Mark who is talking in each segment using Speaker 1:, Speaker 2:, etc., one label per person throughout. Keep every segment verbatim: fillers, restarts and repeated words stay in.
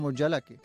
Speaker 1: مجله کې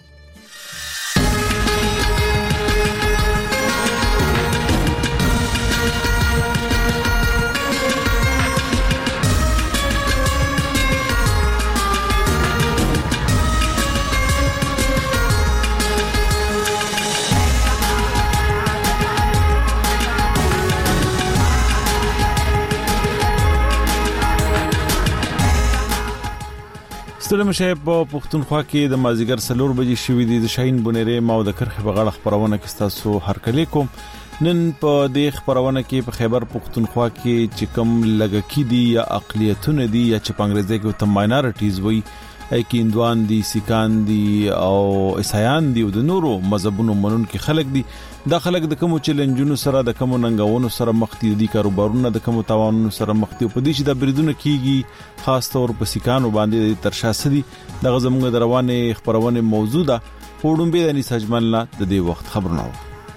Speaker 2: ستړي مشه په پښتونخوا کې د مازیګر سلور بجې شوې دي د شاهین بنيري ما د کرخ په غاړه خبرونه کې تاسو هرکلی کوم نن په دې خبرونه کې په خیبر پښتونخوا کې چې کوم لګکی دي یا اقلیتونه دي یا چې په انګریزي کې ته ماینورټیز وایي اې کیندوان دي سیکان دي او عیسایان دي او د نورو مذهبونو منون کې خلک دي دا خلک د کوم چیلنجونو سره د کوم ننګونو سره مخ دي کاروبارونه د کوم تاوانونو سره مخ دي په دې چې د بریدونو کیږي خاص تور په سیکانو باندې تر شاسه دي د غزمغه روانه خبرونه موجوده پوډم به د نساجمن لا د دې وخت خبرونه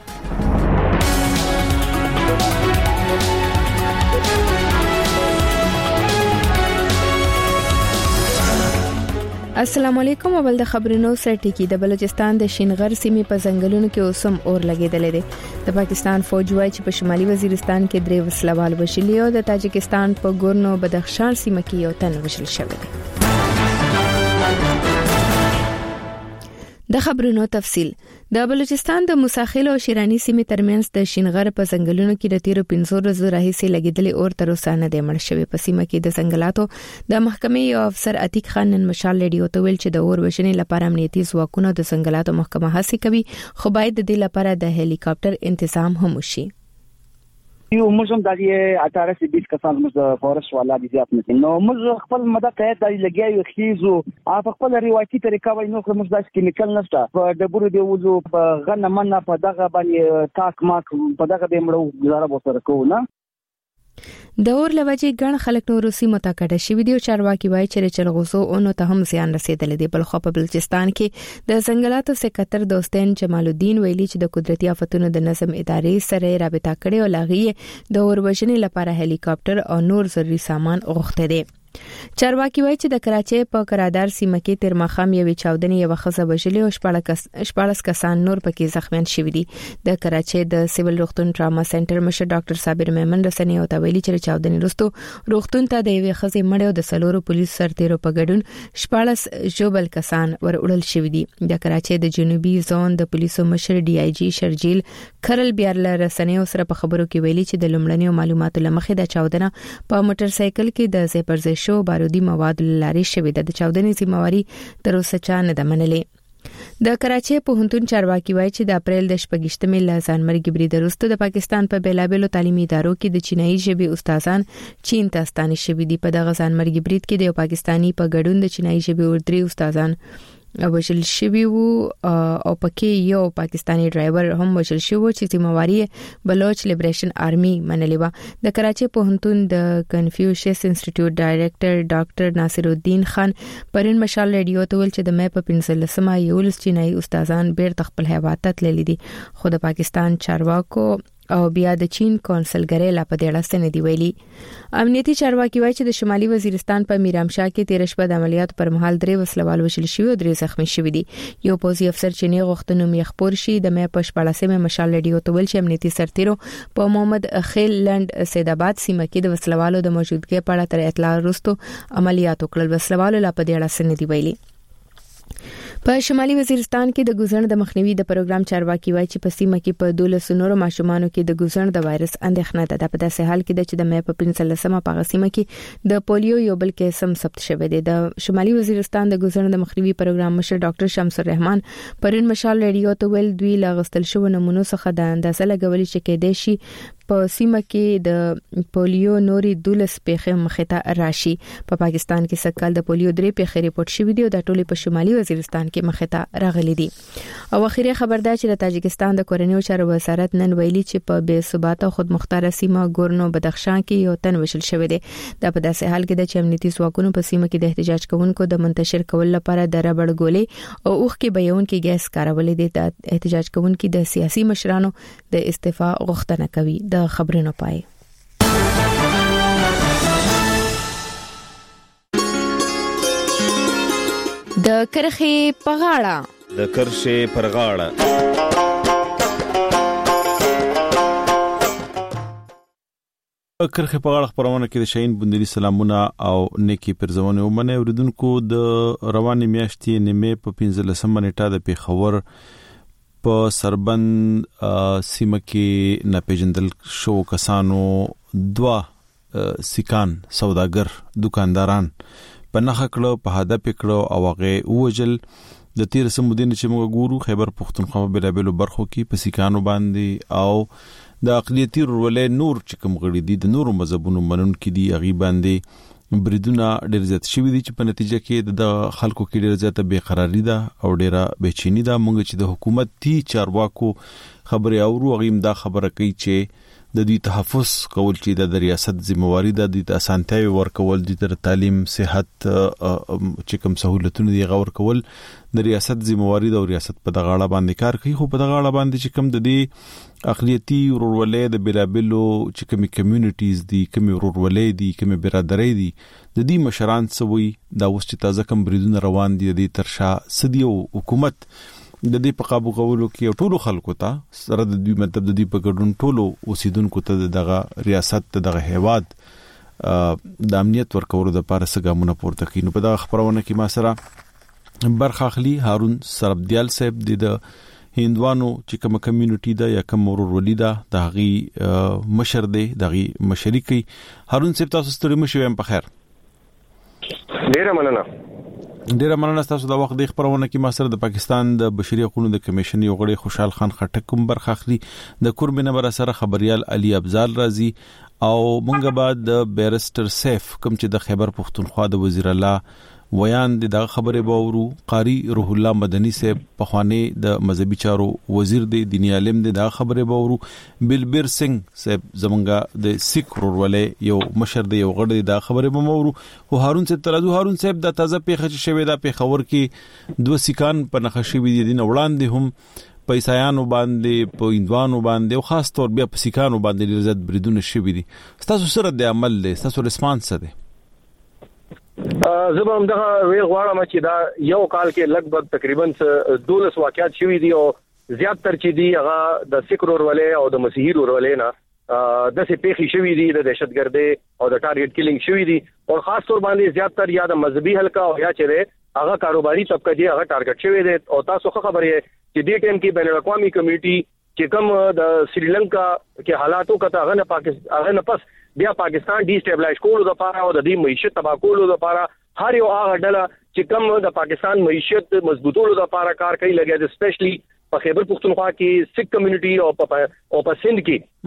Speaker 3: السلام علیکم اول د خبرونو سرټی کی د بلوچستان د شینغر سیمې په ځنګلونو کې اوسم اور لګیدل دي د پاکستان فوج وايي چې په شمالي وزیرستان کې درې وسلوال وشلي او د تاجکستان په ګورنو بدخشان سیمه کې یو تن وشل شوی دی د خبرونو تفصیل د بلوچستان د موساخیل او شیرانی سیمې ترمنځ د شینغر په ځنګلونو کې د تیرو پنځو ورځو راهیسې لګیدلې اور تر اوسه نه دی مړ شوی په سیمه کې د ځنګلاتو د محکمې یو افسر عتیق خان نن مشال ریډیو ته ویل چې د اور وشنې لپاره امنیتي ځواکونه د ځنګلاتو محکمه هڅه کوي خو باید د دې لپاره د هلیکاپټر تنظیم هم وشي
Speaker 4: یو موږ د اټاره سي بیس کسان موږ فورست والا دي ځات نه نو موږ خپل مدد ته د لګیاو خيزو په خپل روایتي طریقه وای نو موږ د کیمیکل نشته په ډبرو دی وځو په غنه منه په دغه باندې تاک ماک په دغه به مړو گزاره وسره کوو نه
Speaker 3: د اور لوجې ګڼ خلک نور سیمه ته کډه شوی دی او چارواکي وایي چې چلغوزو او نو ته هم زیان رسیدلی دی بل خو په بلوچستان کې د ځنګلاتو سکتر دوستین جمال الدین ویلي چې د قدرتي آفتونو د نظم ادارې سره رابطه کړې او لاغي د اور وژنې لپاره هلیکاپټر او نور ضروري سامان غوښته دي چارواکي وایي چې د کراچۍ په قرادار سیمه کې تیر مخام یو چاودنې یو خزه وژلې او شپږ کسان نور پکې زخمیان شوي دي د کراچۍ د سیویل روغتون ټراما سنټر مشر ډاکټر صابر میمن رسنی او تویلي چې چاودنې وروسته روغتون ته د یوې خزې مړ او د سلورو پولیس سرتیرو په ګډون شپږ جوبل کسان وروړل شوي دي د کراچۍ د جنوبي زون د پولیسو مشر ډي آی جی شرجیل خرل بیارله رسنی سره په خبرو کې ویلي چې د لومړنیو معلوماتو لمخې د چاودنه په موټر سایکل کې د زیپرز شو بارودي مواد لاري شوی د چاودنې ذمہواری تر اوسه چا نه ده منلې د کراچۍ په هنتون چارواکي وایي چې د اپریل د شپږشتمې لازان مرګ برید وروسته د پاکستان په بیلابلو تعلیمي ادارو کې د چینایي ژبې استادان چین ته ستانه شوي دي په دغه ځان مرګ برید کې د پاکستانی په ګډون د چینایي ژبې اردري استادان وشل شوی وو او پکې یو پاکستانی ډرایور هم وشل شو چې ذمہواری بلوچ لیبریشن آرمي منلې و د کراچۍ په هنتون د کنفیوشس انسټیټیوټ ډایریکټر ډاکټر ناصر الدین خان پرین مشال ریډیو ته ویل چې د مې په پنځلسمه یولس چینایي استادان بیرته خپل هیواد ته تللي دي خو د پاکستان چارواکو او بیا د چین کونسلګری لا په دې اړه ستنې دی ویلي امنیتي چارواکي وایي چې د شمالي وزیرستان په میرامشاه کې تیر شپه د عملیات پر مهال درې وسلوال وشل شوی او درې زخمی شوی دي یو پوزي افسر چې نه غوښتنو مخبور شي د مې په شپږلسمه مشال ریډیو ته ویل چې امنیتي سرتیرو په محمد خیل لند سیدآباد سیمه کې د وسلوالو د موجودګۍ په اړه تر اطلاع وروسته عملیات وکړل وسلوالو لا په دې اړه ستنې دی ویلي په شمالي وزیرستان کې د ګوزن د مخنیوي د پروګرام چارواکي وایي چې په سیمه کې په دولس نورو ماشومانو کې د ګوزن د وایرس اندېښنه ده په داسې حال کې د چې د مې په پنځلسمه په سیمه کې د پولیو یو بل کیس هم ثبت شوی دی د شمالي وزیرستان د ګوزن د مخنیوي پروګرام مشر ډاکټر شمس الرحمن پرین مشال ریډیو ته ویل دوی لاغستل شو نمونه څخه د اندازه لګولې چې کې د شي په سیمه کې د پولیو نوري دولس پیښې مخته راشي په پاکستان کې سکهال د پولیو درې پیښې ریپورت شوې دي او د ټولي په شمالي وزیرستان کې مخته راغلي دي او اخیری خبردار چې د تاجکستان د کورنیو چارو وزارت نن ویلي چې په بے ثباته خودمختار سیمه ګورنو بدخشان کې یو تن وشل شوی دی دا په داسې حال کې د چمنیتي ځواکونو په سیمه کې د احتجاج کوونکو د منتشر کول لپاره د ربړ ګولې او اوخ کې بیون کې ګیس کارولې دي د احتجاج کوونکو د سیاسي مشرانو د استعفا غوښتنه کوي د خبرونو پای د کرخې په غاړه
Speaker 1: د کرښې پر غاړه
Speaker 2: کرخې په غاړه خبرونه کې د شاهین بندري سلامونه او نیکی پرزونه ومنه اوریدونکو د رواني میاشتې نیمه په پنځلسمه نیټه د پیښور په سربند سیمه کې ناپېژندل شو کسانو دوا سیکان سوداګر دکانداران په نخ کړه په هدف کړه او هغه وجل د تیر سمودین چې موږ ګورو خیبر پختونخوا په بلابلو برخو کې په سیکانو باندې او د اقلیتي ولې نور چې کوم غړي دي د نورو مذهبونو منون کې دي هغه باندې بریدونه ډېر زیات شوي دي چې په نتیجه کې د خلکو کې ډېر زیاته بېقراری ده او ډېره بېچینی ده. موږ چې د حکومتي چارواکو خبرې اورو هغه دا خبره کوي چې د دې تحفظ کول چې د ریاست ذمہواری ده د اسانتیاوي ورکول د تعلیم صحت چې کوم سہولتونه دي غور کول د ریاست ذمہواری ده او ریاست په دغه اړه باندې کار کوي. خو په دغه اړه باندې چې کوم د دې اقلیتي ورولې د بلابلو چې کوم کمیونټیز دي کوم ورولې دي کوم برادرۍ دي د دې مشران سوي دا اوس چې تازه کوم بریدونه روان دي د ترشا سدي او حکومت د دې په قابو کولو کې ټولو خلکو ته سره د دې مطلب د دې په ګډون ټولو اوسیدونکو ته دغه ریاست دغه هیواد د امنیت ورکولو د لپاره څنګه پورته کوي. نو په دغه خبرونه کې ما سره برخه اخلي هارون سربدیال صاحب د هندوانو چې کوم کمیونټي ده یا کوم ورولي ده د هغه مشر دی دغه مشري کوي. هارون صاحب تاسو ستړي مشوي په خیر.
Speaker 5: ډیره مننه.
Speaker 2: ډیره مننه تاسو د وخت د خبرونه کې ما سره د پاکستان د بشري حقوقو د کمیشن یو غړي خوشحال خان خټک کوم برخه اخلي د کوربینه بر سره خبريال علي افضل رازي او مونږ بعد د بیرستر سیف کوم چې د خیبر پختونخوا د وزیر الله ویان د خبره باورو قاری روح الله مدني صاحب په خوانه د مذهبي چارو وزیر دی دینی عالم دی د خبره باورو بلبیر سنگ صاحب زمونږه د سیک ورولې یو مشر دی یو غړی د خبره باورو او هارون صاحب ترازو هارون صاحب د تازه پیښه شوې د پیښور کې دوه سیکان په نخښې وی دي نه وړاندې هم پیسایانو باندې په اندوانو باندې او خاص طور بیا په سیکانو باندې ډیر زیات بریدونه شوي دي. تاسو سره د عمل له تاسو ریسپانس ده
Speaker 5: زه به هم دغه ویل غواړم چې دا یو کال کې لګبګ تقریبا دولس واقعات شوي دي او زیات تر چې دي هغه د سیکرور ولې او د مسیحي ورولې نه د څه پیښې شوي دي د دهشتګردي او د ټارګټ کیلینګ شوي دي او خاص طور باندې زیات تر یا د مذهبي حلقہ او یا چې هغه کاروباري طبقه دی هغه ټارګټ شوی دی او تاسو خبرې چې دې ټیم کې بین الاقوامي کمیټي چې کوم د سریلانکا کې حالاتو کته هغه نه پاکستان هغه نه پس بیا پاکستان ډی سټیبلایز کولو د لپاره او د دې معیشت تباہ کولو د لپاره هر یو هغه ډله چې کوم د پاکستان معیشت مضبوطولو د لپاره کار کوي لګي د سپیشلی په خیبر پختونخوا کې سکھ کمیونټي او په او په سند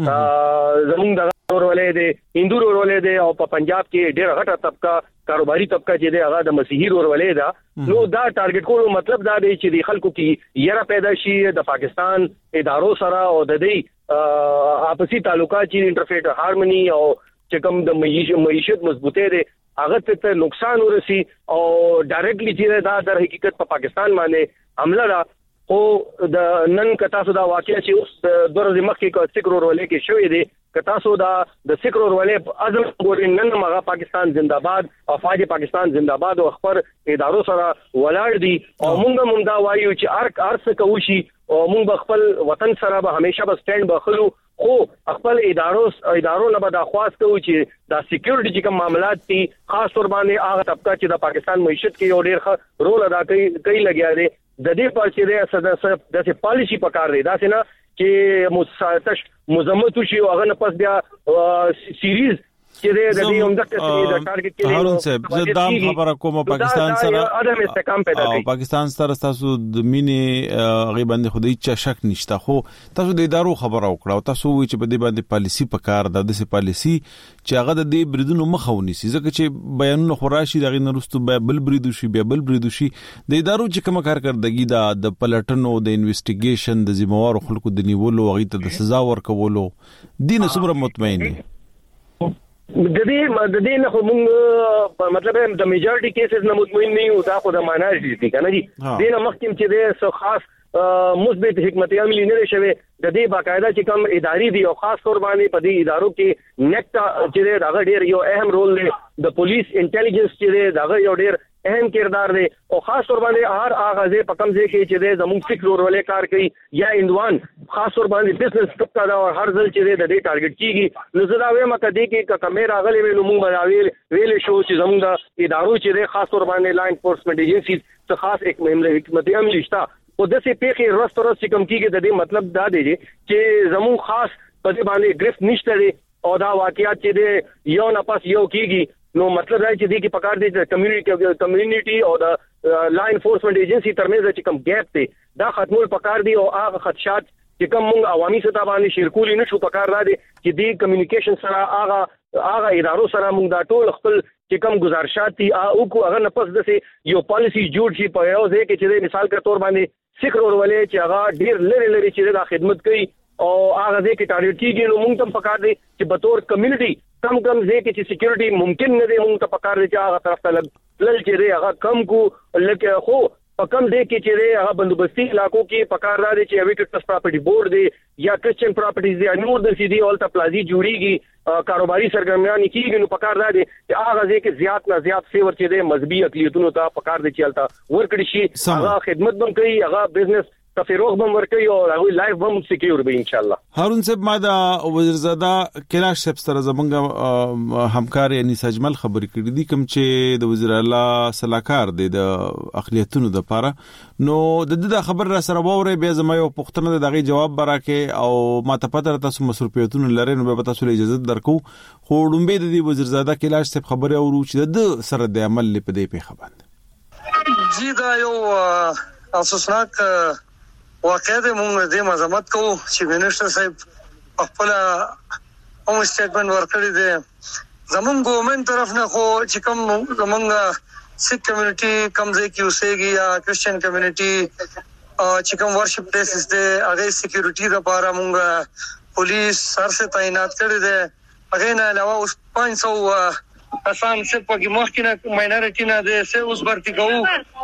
Speaker 5: کې زموږ د ورولې دي هندو ورولې دي او په پنجاب کې ډېر غټه طبقه کاروباري طبقه چې دی هغه د مسیحي ورولې ده نو دا ټارګټ کولو مطلب دا دی چې د خلکو کې یره پیدا شي د پاکستان ادارو سره او د دې آپسي تعلقات چې انټرفیټ هارموني او چې کوم د معیشت مضبوطه دي هغه ته نقصان ورسي او ډایرکټلی چې دا د حقیقت په پاکستان باندې حمله را او د نن کتا سو دا واقعیا چې اوس د ورځې مخکې کو سیکرور ولې کې شوې دي کتا سو دا د سیکرور ولې اعظم ګورین نن مغه پاکستان زنده‌باد افواج پاکستان زنده‌باد او خبر ادارو سره ولاړ دي او موږ هم دا وایو چې ارک ارس کوشي او موږ خپل وطن سره به همیشه به سټاند بخلو خو خپل ادارو ادارو نه به دا خواست کوي چې دا سکیورټي چې کوم معاملات دي خاص تور باندې هغه طبقه چې د پاکستان معیشت کې یو ډېر ښه رول ادا کوي کوي لګیا دي د دې پر چې د د پالیسی پکار دی دا څنګه چې مستش مزمت شي او هغه نه پس بیا سیریز چې د دې هم د ټارګټ کې
Speaker 2: هارون صاحب زه دا خبره کوم پاکستان سره
Speaker 5: ادم استحکام پیدا کوي
Speaker 2: پاکستان سره تاسو د مینې غیباندې خو دې چا شک نشته خو تاسو د ادارو خبره وکړه او تاسو وی چې په دې باندې پالیسی پکار ده د سه پالیسی چې هغه د دې بریدونو مخاوني سي ځکه چې بیانونه خوراشي دغه نرستو بل بریدو شي بیا بل بریدو شي د ادارو چې کوم کارکړدګي دا د پلټنو د انویسټیګیشن د ذمہوار خلکو د نیولو او غیته د سزا ورکولو دین سمره مطمئن دي
Speaker 5: د دې د دې نه خو موږ مطلب د میجورټي کیسز نه مطمئن نه یو دا خو د ماناج دي کنه دي دینه مخکې چې د سو خاص مثبت حکمت عملی نه شوي د دې باقاعده چې کوم اداري دي او خاص تور باندې په دې ادارو کې نیکټا چې دا ډېر یو اهم رول دی د پولیس انټيليجنس چې دا یو ډېر اهم کردار دی او خاص طور باندې هر اغازه په کم ځای کې چې د زموږ فکر ورولې کار کوي یا اندوان خاص طور باندې بزنس ټکا دا او هر ځل چې د دې ټارګټ کیږي نو زه دا وایم کدي کې کمیرا غلې ویلو موږ باندې ویل شو چې زموږ د ادارو چې د خاص طور باندې لا انفورسمنت ایجنسیز څخه خاص یک مهمه حکمت عملی شته او د سې پیخي رستورانت چې کم کیږي د دې مطلب دا دی چې زموږ خاص په دې باندې گرفت نشته او دا واقعیت چې د یو نه پس یو کیږي نو مطلب دا چې دې کې پکار دي د کمیونټي کمیونټي او د لا انفورسمنت ایجنسی ترمنځ چې کوم ګیپ دی دا ختمول پکار دي او هغه خدشات چې کوم موږ عوامي سطح باندې شیرکول نشو پکار را دي چې دې کمیونیکیشن سره هغه هغه ادارو سره موږ دا ټول خپل چې کوم گزارشات دي او کو هغه نه پس د یو پالیسی جوړ شي په یو ځای کې چې مثال کے طور باندې سیکر ورولې چې هغه ډیر لری لری چې دا خدمت کوي او هغه دې کې ټارګټ کیږي نو موږ ته پکار دي چې به تور کمیونټي کم کم ځای کې چې سکیورټي ممکن نه دی موږ ته پکار دي چې هغه طرف ته لل چې دی هغه کم کو لکه خو په کم ځای کې چې دی هغه بندوبستي علاقو کې پکار دی چې ویټس پراپرټي بورډ دی یا کرسچن پراپرټیز دی نور د سي دي اول ته پلازي جوړیږي کاروباري سرګرمیان کیږي نو پکار دی چې هغه ځای کې زیات نه زیات فیور چې دی مذهبي اقلیتونو ته پکار دی چې الته ورکړي شي هغه خدمت بم کوي هغه بزنس تفریح بم ورکوي او هغه لایف بم سکیور به ان شاء الله.
Speaker 2: هارون صاحب ما دا وزیرزاده کلاش صاحب سره زمونږ همکار یعنی سجمل خبرې کړې دي کوم چې د وزیر اعلی صلاحکار دی د اقلیتونو د پاره نو د دې خبر را سره ووره به زما یو پښتنه دغه جواب براکه او ما ته پته تاسو مصروفیتونه لري نو به تاسو اجازه درکو خو ډومبه د دې وزیرزاده کلاش صاحب خبره اورو چې د سره د عمل لپاره په خبره
Speaker 1: جی دا یو افسوسناک واقع د موږ د مزامت کو چې منیسټر صاحب خپل هم سټیټمنټ ورکړی دی زمون ګورنمنت طرف نه خو چې کوم زمونږ سیک کمیونټي کم ځای کې اوسېږي یا کرسچن کمیونټي چې کوم ورشپ پلیسز دی هغه سکیورټي لپاره موږ پولیس سر سے تعینات کړی دی هغه نه علاوه اوس پنځه سوه کسان چې په مخکینه ماینورټي نه دي سه اوس برتی کوو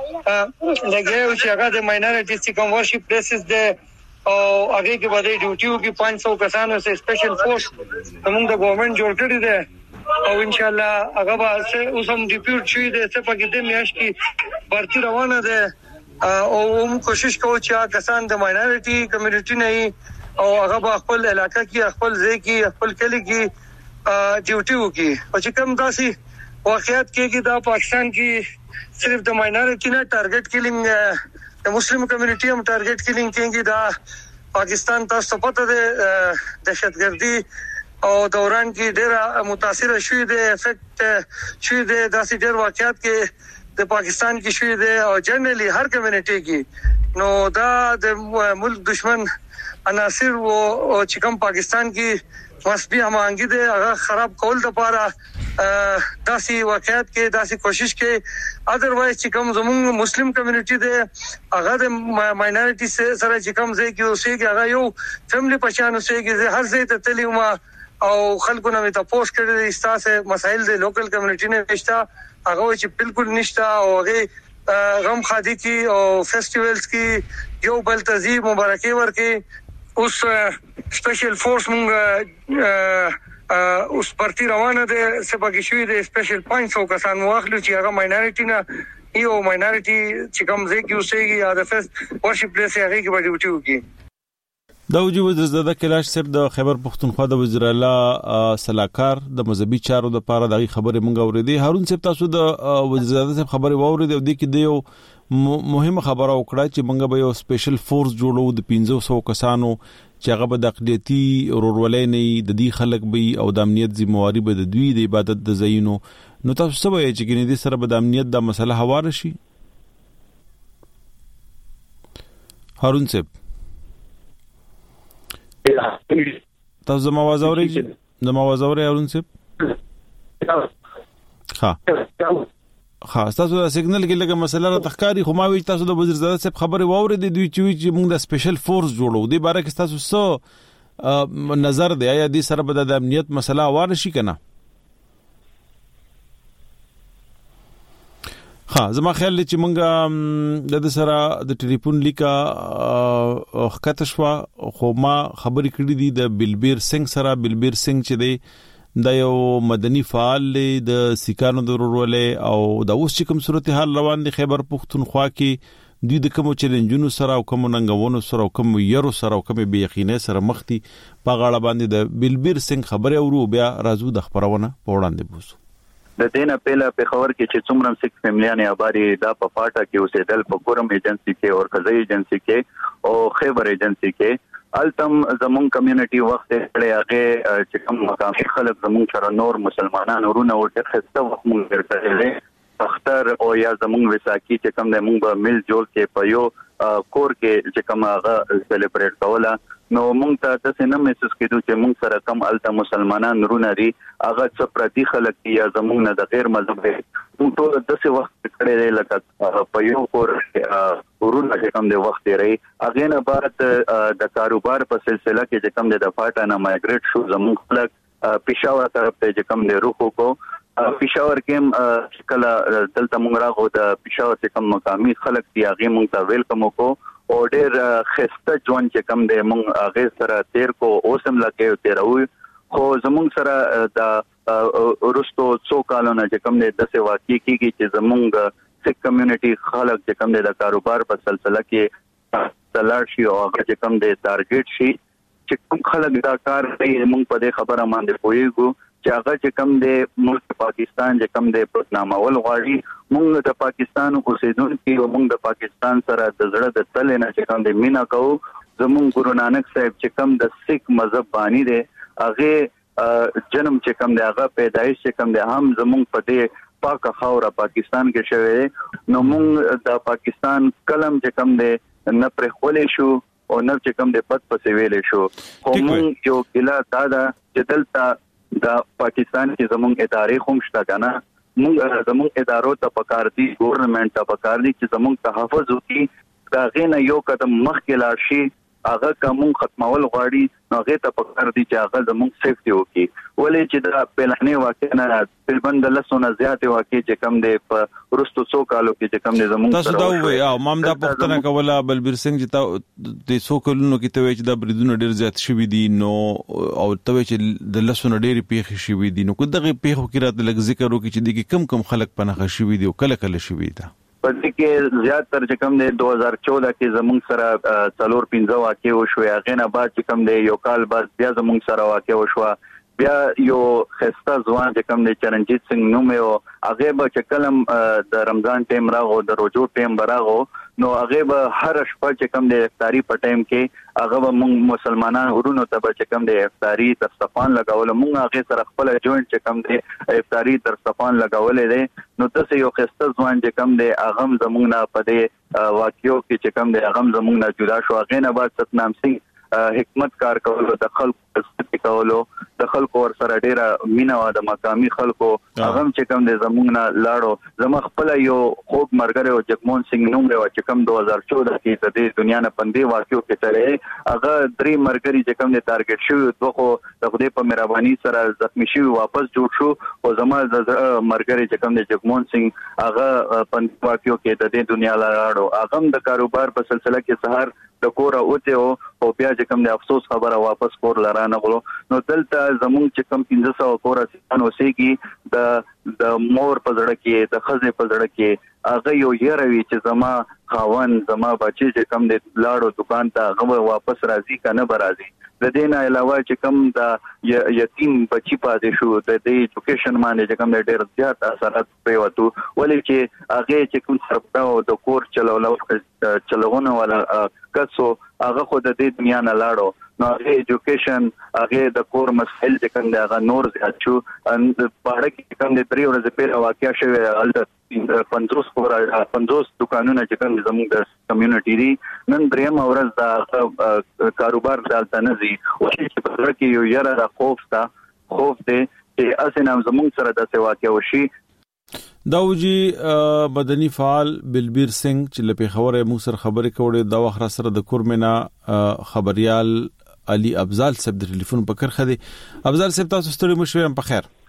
Speaker 1: لګیو چې هغه د ماینورټي چې کوم ورشپ پلیسز دي او هغه کې باندې ډیوټیو کې پنځه سوه کسانو سره سپیشل فورس موږ د ګورنمنت جوړ کړی دی او ان شاء الله هغه به سه اوس هم ډیپیوټ شي د څه په کې د میاش کې برتی روانه ده او موږ کوشش کوو چې کسان د ماینورټي کمیونټي نه او هغه په خپل علاقې کې خپل ځای کې خپل کلی کې ډیوټي وکي او چې کوم داسي واقعیت کې دا پاکستان کې صرف د ماینورټي نه ټارګټ کیلینګ د مسلم کمیونټي هم ټارګټ کیلینګ کېږي دا پاکستان تاسو پته ده دهشتګردي او دوران کې ډېر متاثر شوی دی افیکټ شوی دی داسې ډېر واقعیت کې د پاکستان کې شوی دی او جنرالي هر کمیونټي کې نو دا د ملک دشمن عناصر وو چې کوم پاکستان کې مسبي همانګي دي هغه خراب کول د پاره داسي واقعیت کې داسي کوشش کې اذروایز چې کوم زموږ مسلم کمیونټي دي هغه د ماینورټي سره چې کوم ځای کې اوسېږي هغه یو فیملی پچانو اوسېږي هر ځای ته تللی ما او خلکو نه ته پوسټ کړی استاسه مسایل د لوکل کمیونټي نه نشته هغه چې بالکل نشته او هغه غم خادي کې او فیسټیوالز کې یو بل تزیب مبارکي ورکي اوس سپیشل فورس مونږ اوس پارټي روانه ده سپاګی شوی د سپیشل پنځه سوه کسان واخلو چې هغه ماینورټي نه یو ماینورټي چې کوم ځای کې اوسېږي یا د فیس ورشپ پلیس هغه کې باندې وټیو کې
Speaker 2: دا وجود وزیرزاده کلاش صاحب د خیبر پختونخوا د وزیر اعلی صلاحکار د مذهبي چارو د پاره د خبرې مونږ اوریدي هارون صاحب تاسو د وزیرزاده صاحب خبرې واوریدي او د کې د یو مهمه خبره وکړه چې موږ به یو سپیشل فورس جوړو د پنځه سوه کسانو چې هغه به د اقلیتي ورورولۍ نه د دې خلک به او د امنیت ذمہواری به د دوی د عبادت د زینو نو تاسو څه وایي چې ګنې دې سره به د امنیت د مسله هوار شي هارون صاحب تاسو زما आवाज اورئ زما आवाज اورئ هارون صاحب ها خاص تاسو د سیګنل کې لګه مسله را تخکاری خو ما وی تاسو د وزیرزاده صاحب خبره واورې دوی چې موږ د سپیشل فورس جوړو دی باره کې تاسو څه نظر دی یا د سره به د امنیت مسله واره شي کنه ها زما خیال چې موږ د سره د ټلیفون لیکا خکته شو خو ما خبرې کړې دي د بلبیر سنگ سره بلبیر سنگ چې دی د یو مدني فعال د سیکانو د ورولې او د اوس چې کوم صورتحال روان دي خیبر پختونخوا کې دوی د کوم چیلنجونو سره او کوم ننګونو سره او کوم یرو سره او کوم بې یقینۍ سره مخ دي په غاړه باندې د بلبیر سنگ خبره ورو بیا راځو د خبرونه په وړاندې بوزو.
Speaker 6: د دینه پیله په خبر کې چې څومره سکس فیملیانه آبادی دا په پاټا کې اوسېدل په کورم ایجنسی کې او قضایي ایجنسی کې او خیبر ایجنسی کې التم زمون کمیونټي وخت کړي هغه چې کوم مقامي خلک زمون سره نور مسلمانانو ورونه ورته خسته وخت مونږ ورته اختر او یا زمون وساکی چې کوم د مونږ مل جوړ کې په یو کور کې چې کوم هغه سلیبریټ کوله نو مونږ ته د سینم محسوس کېدو چې مونږ سره کم الته مسلمانان ورونه دي هغه څه پردي خلک یا زمون نه د غیر مذهب مونږ ټول د څه وخت کړي لکه په یو کور ورونه چې کوم د وخت لري هغه نه بعد د کاروبار په سلسله کې چې کوم د پټا نه مایګریټ شو زمون خلک پېښور طرف ته چې کوم د روخو کو پېښور کې کله دلته مونږ راغو د پېښور چې کوم مقامي خلک دی هغه مونږ ته ویلکم وکړو او ډېر خسته ژوند چې کوم د مونږ هغه سره تیر کو اوسم لکه تیروي خو زمونږ سره د ورستو څو کالونه چې کوم د دسه واقع کیږي چې زمونږ سیک کمیونټي خلک چې کوم د کاروبار په سلسله کې تلاش شي او هغه چې کوم د ټارګټ شي چې کوم خلک دا کار کوي مونږ په دې خبره باندې پوهیږو چې هغه چې کوم د ملک پاکستان چې کوم د پټنامول غواړي مونږ د پاکستان اوسیدونکو او مونږ د پاکستان سره د زړه د تل نه چې کوم د مینا کوو زمون ګورو نانک صاحب چې کوم د سیک مذهب باندې دی هغه جنم چې کوم دی هغه پیدایش چې کوم دی هم زمون په دې پاک خاور پاکستان کې شوی نو مونږ د پاکستان کلم چې کوم دی نه پر خولې شو او نه چې کوم دی پد پسې ویلې شو خو مونږ یو کله دا چې دلته د پاکستان کې زموږ ادارې هم شته کنه موږ زموږ ادارو ته پکار دي ګورنمنت ته پکار دي چې زموږ تحفظ وکړي دا غینه یو قدم مخکې لاړ شي هغه کوم ختمول غواړي نو هغه ته پکار دي چې هغه زموږ سیفټي وکړي ولې چې دا پلانې واقع نه تقریبا لسونه زیاتې واقع چې کم دی په ورستو څو کالو کې چې کم دی زموږ
Speaker 2: تاسو دا وایي او مام دا پښتنه کوله بلبیر سنگ چې د څو کلونو کې ته وایي چې دا بریدونه ډیر زیات شوي دي نو او ته وایي چې د لسونه ډیر پیښې شوي دي نو کو دغه پیښو کې راته لږ ذکر وکړي چې د کم کم خلک پناه شوي دي او کله کله شوي دي
Speaker 6: پدې کې زیات تر چې کم دی دو هزار چودہ کې زموږ سره څلور پنځه واقع وشو هغه نه بعد چې کم دی یو کال بعد بیا زموږ سره واقع وشو بیا یو خسته ځوان چې کوم د چرنجیت سنگ نوم یو هغه به چې کلم د رمضان ټیم راغو د روزو ټیم براغو نو هغه به هر شپه چې کوم د افطاری په ټیم کې هغه به موږ مسلمانان ورونو ته به چې کوم د افطاری دسترخوان لګول موږ هغه سره خپل جوینټ چې کوم د افطاری دسترخوان لګولې دي نو تاسو یو خسته ځوان چې کوم د اغم زموږ نه پدې واقعو کې چې کوم د اغم زموږ نه جدا شو هغه نه بعد ستنام سنگ حکمت کار کولو د خلکو ستې کولو د خلکو ور سره ډیره مینا و د مقامي خلکو هغه چې کوم د زمونږ نه لاړو زما خپل یو خوب مرګره او جگمون سنگ نوم له چې کوم دو هزار چودہ کې د دې دنیا نه پندې واقعو کې تلې هغه درې مرګري چې کوم د ټارګټ شو دوه د خدای په مهرباني سره زخمی شو واپس جوړ شو او زما د مرګري چې کوم د جگمون سنگ هغه پندې واقعو کې د دې دنیا لاړو هغه د کاروبار په سلسله کې سهار د کور اوته او بیا چې کوم د افسوس خبره واپس کور لرانه غلو نو دلته زمونږ چې کوم پنځه سوه کور اسان اوسېږي د د مور په زړه کې د خزې په زړه کې هغه یو یروي چې زما خاون زما بچي چې کوم د لاړو دکان ته هغه واپس راځي کنه برازي د دې نه علاوه چې کوم د یتیم بچي پاتې شو د دې ایجوکیشن باندې چې کوم د ډېر زیات اثرات پریوتو ولې چې هغه چې کوم سرپټا او د کور چلولو چلوونه ولا کسو هغه خو د دې دنیا نه لاړو نو هغه ایجوکیشن هغه د کور مسایل چې کوم د هغه نور زیات شو ان پاړه کې کوم د درې ورځې په واقعیا شوی الته پنځوس کور پنځوس دکانونه چې کوم زموږ د کمیونټي دي نن دریم ورځ د کاروبار دالته نه زی او چې په لړ کې یو یاره د خوف تا خوف دی چې اسنه زموږ سره د واقعیا وشي
Speaker 2: داوجی مدني فعال بلبیر سنگ چې لپاره خبره مو سره خبرې کوړې دا وخت سره د کورمنا خبريال علي افضل صاحب د ټلیفون په کرخه دي افضل صاحب تاسو ستړي مو شوم په خیر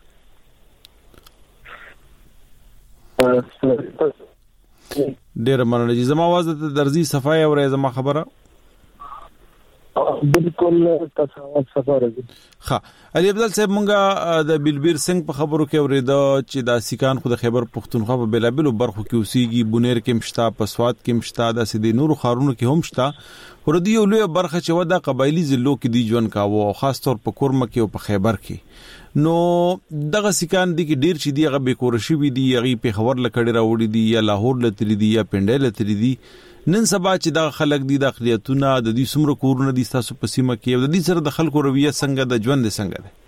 Speaker 2: ډیر مننه چې زما आवाज ته درځي صفای اورې زما خبره
Speaker 7: بالکل تاسو خبره دي.
Speaker 2: ها علي افضل صاحب مونږه د بلبیر سنگ په خبرو کې اوریدا چې د سیکان خو د خیبر پختونخوا په بلابلو برخو کې اوسېږي، بونیر کې مشتا، پسواد کې مشتا، د سیدي نور خارونو کې هم شتا. وردی یو لوی برخه چې ودا قبایلی ضلعو کې دی ژوند کاوه، خاص طور په کورمه کې او په خیبر کې. نو دغه سیکان دي کې ډیر چې دی هغه به کورشي وي دي، هغه په خبر لکړی راوړي دي یا لاهور لتلی دي یا پنډه لتلی دي. نن سبا چې دا خلک دي د اقلیتونه د دې سمره کورونه دي تاسو په سیمه کې د دې سره د خلکو رویه څنګه د ژوند څنګه ده؟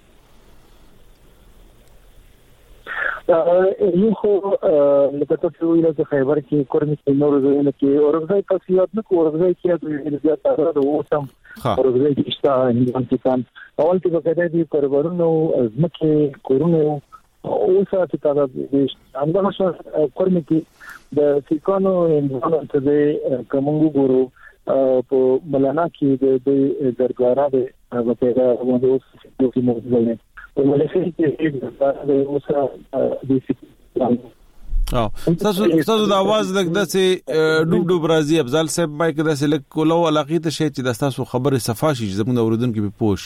Speaker 7: یو خو لکه تاسو ویل چې خیبر کې کورنۍ په نورو ځایونو کې اورځي تاسو یاد نه اورځي چې د زیاتره د اوسم اورځي چې شته هندوان کسان اول کې په کده دي کوربرونو ځمکه کورونه اوسه چې تاسو د همدغه شو کورنۍ کې د سیکانو انځور ته د کومو ګورو په ملانا کې د درګارا د وپیرا باندې اوس د کومو ځای په ملګری کې د اوسه د سیکانو
Speaker 2: او تاسو تاسو د आवाज لګ دسه ډوب ډوب راځي افضل صاحب مای کې دسه لګ کولو علاقه ته شي چې د تاسو خبره صفاشي زموږ اوردونکو په پوش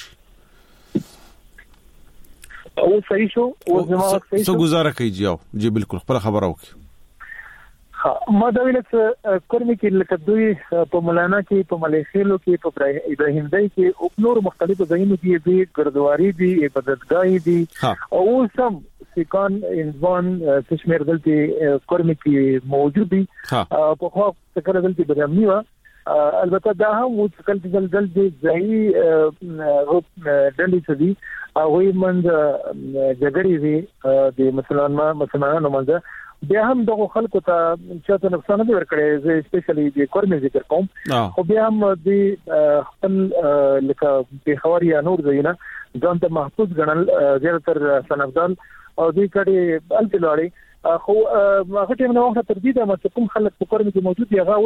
Speaker 7: او صحیح شو او زموږ صحیح
Speaker 2: شو گزاره کوي جاو جی بالکل خبر خبر او
Speaker 7: ما دا ویل چې کورنۍ کې لکه دوی په مولانا کې په ملیخیلو کې په ابراهیم ځای کې او نور مختلفو ځایونو کې دي ګردواري دي عبادتګاهي دي او سم سیکان انځوان کشمیر دلته کورنۍ کې موجود دي په خو څنګه دلته بدامنی و البته دا هم وڅکل دل دل دي ځای ډلې سدي او ویمند جګړې دي د مسلمانانو مسلمانانو منځ بیا هم دغه خلکو ته چې نقصان نه ورکړي زه سپیشلی د کورنۍ ذکر کوم خو بیا هم د خپل لکه په خبري نور زینه ځان ته محفوظ غنل زیاتر سندان او دوی کړي التلاري خو هغه ټیم نو وخت تر دې د مسکوم خلک په کورنۍ کې موجود دي هغه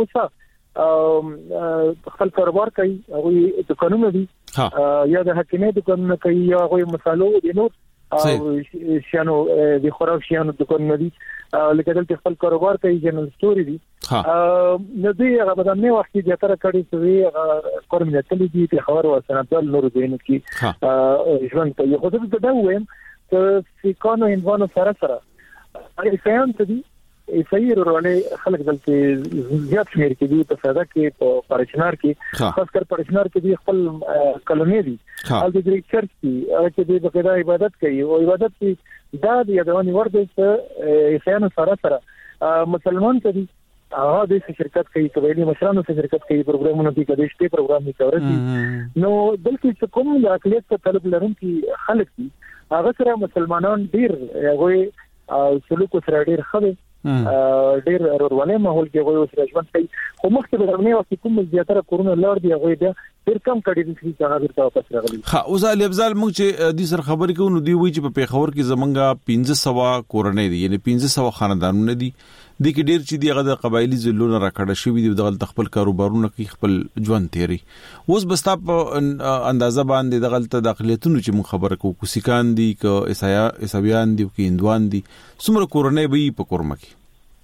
Speaker 7: وسه خپل کاروبار کوي هغه دکانونه دي یا د حکومت دکانونه کوي یا هغه مسالو دي نو او شانو د خوراک شانو دکانونه دي لکه دلته خپل کاروبار کوي جنرال ستوري دي نو دوی هغه بدنه وخت کې زیاتره کړي چې کورنۍ تللی دي په خبر او سنتال نور دینو کې ژوند کوي خو څه دا وایم چې سیکانو انوانو سره سره هغه څنګه ته دي ایسایر ورونه خلک دلته زیات شمیر کې دي په ساده کې په پرچنار کې خاص کر پرچنار کې دي خپل کلونی دي او د چرچ کې چې د بقدا عبادت کوي او عبادت کې دا د یادونی ورته چې ایسایانو سره سره مسلمان ته دي هغه د شرکت کوي قبایلی مشرانو سره شرکت کوي پروګرامونه دي کده شته پروګرام نه کوي نو دلته کوم د اقلیت ته طلب لرونکي خلک دي هغه سره مسلمانان ډیر هغه سلوک سره ډیر خبره ډیر ورونه ماحول کې غوي اوس ژوند کوي خو مخکې د غنی وخت کوم زیاتره کورونه لار دی غوي دا ډیر کم کړي دي چې هغه ورته واپس راغلي.
Speaker 2: ها اوس علي افضل موږ چې د سر خبرې کوو نو دی وی چې په پیښور کې زمونږه پنځه سوه کورنۍ دي یعنی پنځه سوه خاندانونه دي د کې ډیر چې دی هغه د قبایلی ضلعونو راکړه شوی دی د خپل کاروبارونه کې خپل ژوند تیری اوس بس په اندازه باندې د غلطه داخليتونو چې مون خبره کوو کوسیکان دي ک اسایا اسابيان دي ک اندوان دي څومره کورنۍ به په کورمه کې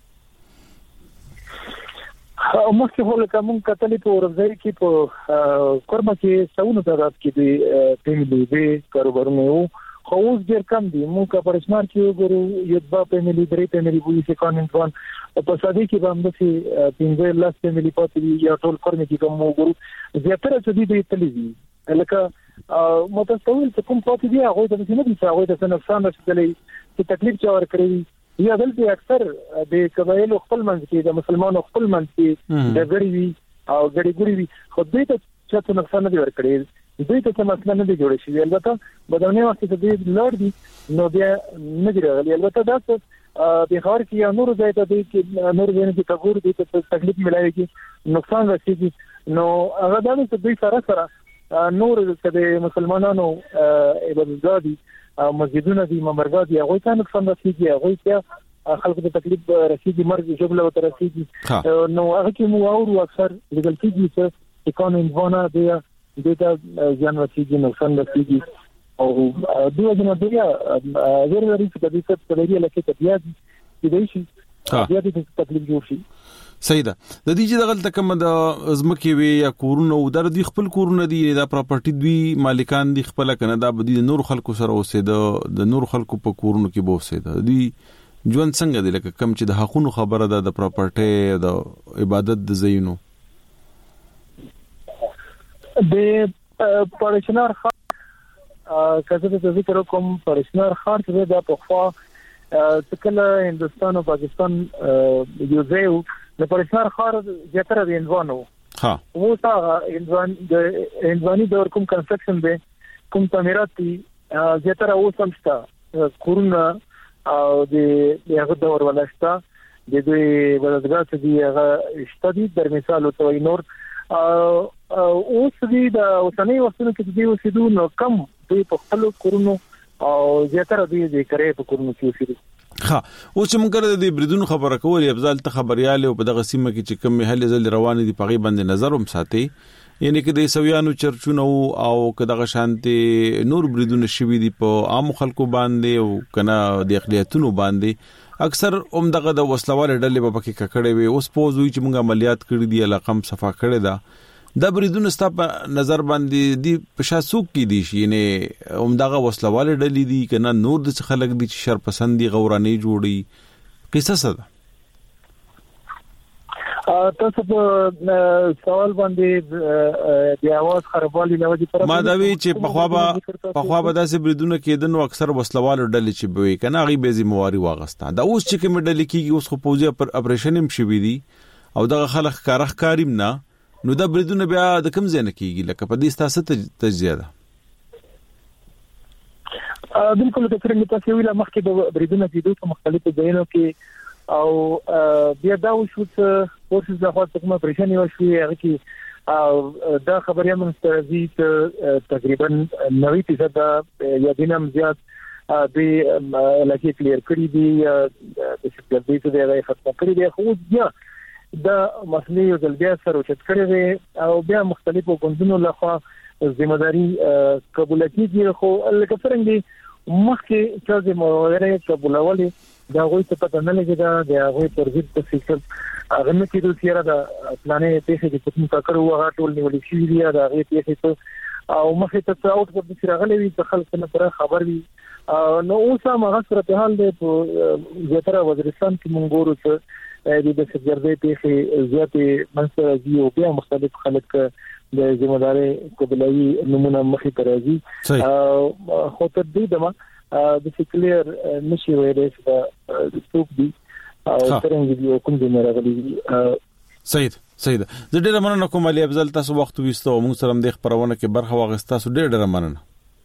Speaker 7: مخکې هو لکه مونږ کتلې په ورځې کې په کورمه کې څونه تعداد کې دي فیملی دي کاروبارونه وو خو اوس ډېر کم دي مونږ په پرشمار کې وګورو یو د فیملی درې فیملی وو چې کانټوان په ساده کې باندې چې پنځه لاس فیملی پاتې دي یا ټول کورنۍ کې کوم وګورو زیاتره څه دي د تلویزیون لکه متاسفانه چې کوم پاتې دي هغه د نه دي هغه د نقصان رسېدلې چې تکلیف چا ور کړی یا دلته اکثر د قبایلو خپل منځ کې د مسلمانانو خپل منځ کې د غریبي او غړيګوري وي خو دوی ته څه نقصان نه دی ورکړي دوی ته مثلا نه دی جوړ شي البته بدونه وخت ته دی لوړ دي نو بیا نه دی راغلي البته دا څه د خبر کې یا نور ځای ته دی چې نور ځای کې تګور دي ته تکلیف ملایي کې نقصان رسیږي نو هغه دا چې دوی سره سره نور د مسلمانانو عبادت دي مسجدونه دي ممرګات دي هغه ته نقصان رسیږي هغه ته خلکو ته تکلیف رسیږي مرګ جبله وته رسیږي نو هغه کې مو او اکثر لګل کېږي چې کانو انوانه دی دته ځان رسیږي نقصان رسیږي او دوه جنا دی غیر غیر څه د دې څه په لري لکه ته بیا دي چې دی شي بیا دې تکلیف جوړ شي
Speaker 2: صحیح ده. د دې چې دغه تکم د ازمکه وی یا کورونه او د دې خپل کورونه دي دا پراپرټي دوی مالکان دي خپل کنه دا بدی د نور خلکو سره اوسېده د نور خلکو په کورونو کې بو اوسېده دي ژوند څنګه دی لکه کم چې د حقونو خبره ده د پراپرټي د عبادت د زینو
Speaker 7: د پرشنار خان کله چې ذکر کوم پرشنار خان چې دا په خوا څکله هندستان او پاکستان یو ځای د پرشنار خار زیاتره د انوانو
Speaker 2: ها
Speaker 7: وو تا انوان د انواني دور کوم کنسټرکشن دی کوم تعمیرات دي زیاتره اوس هم شته کورونه او د هغه دور ولستا د دوی ولادت دي هغه شته در مثال او نور اوس دي د اوسنۍ وختونو کې دي اوسېدو نو کم دوی په خپل کورونو او زیاتره دوی د کرے په کورونو کې اوسېدو.
Speaker 2: ها اوس چې موږ د بریدونو خبره کولې افضل ته خبرياله او په دغه سیمه کې چې کوم هلي ځل روان دي په غي باندې نظر هم ساتي یعنی کې د سویانو چرچونو او کداغه شانتي نور بریدونه شوي دي په عام خلکو باندې او کنه د اقلیتونو باندې اکثر هم دغه د وسلواله ډلې په کې ککړې وي اوس پوزوي چې موږ عملیات کړې دي علاقم صفا کړې ده د بریدونو ستاپ نظر باندې دی پښاسوک کې دي شي یعنی هم دغه وسلواله ډلې دي کنه نور د خلک دي چې شر پسندي غوراني جوړي قصه څه
Speaker 7: تاسو په سوال باندې د اواز خرابوالي لوجه پر
Speaker 2: ما دا وی چې په خوا به په خوا به داسې بریدونه کېدنو اکثر وسلواله ډلې چې بوي کنه غي به زمواري واغستا دا اوس چې کوم ډلې کېږي اوس خو پوزي پر اپریشن هم شوي دي او دغه خلک کارخ کاریم نه نو دا بریدونه بیا د کوم ځای نه کېږي لکه په دې ستاسو تجزیه ده
Speaker 7: بالکل د څنګه تاسو ویل مخکې د بریدونه کېدو په مختلفو ځایونو کې او بیا دا وشو چې پولیس د خپل کومه پریشانی وشوي هغه کې او دا خبريه منسترزي ته تقریبا نوي فیصد یا دینم زیات د لکه کلیر کړی دي د شپږ دې ته ختم کړی دي خو بیا دا مسلې یو ځل بیا سره اوچت کړی دی او بیا مختلفو ګوندونو لخوا ځمېداري قبول کیږي خو لکه څنګه مخکې چې د موارد قبولولې دا غوي څه پته نه لګي دا د غوي پر ضد تفصیل هغه نه کېدو چې دا پلانې پیښې چې کوم کار وو هغه ټول نیول شي دی دا غوي پیښې او مخکې ته اوټ په څیر غلې وي چې خلک نه پر خبر وي نو اوس هم هغه سره په حال دی په زیاتره وزیرستان کې مونږ ګورو چې د دې سرګردې پیښې زیاتې منځرازي او بیا مختلف خلک د ذمہداري قبلایي نمونه مخې ته راځي او خو تر دې دمه د سکلیر نشي ویلې چې د څوک دي او څنګه دي کوم دي راغلي
Speaker 2: سید سید زه ډېر مننه کوم علي افضل تاسو وخت وستو موږ سره د خبرونه کې برخه واغستا سو ډېر ډېر مننه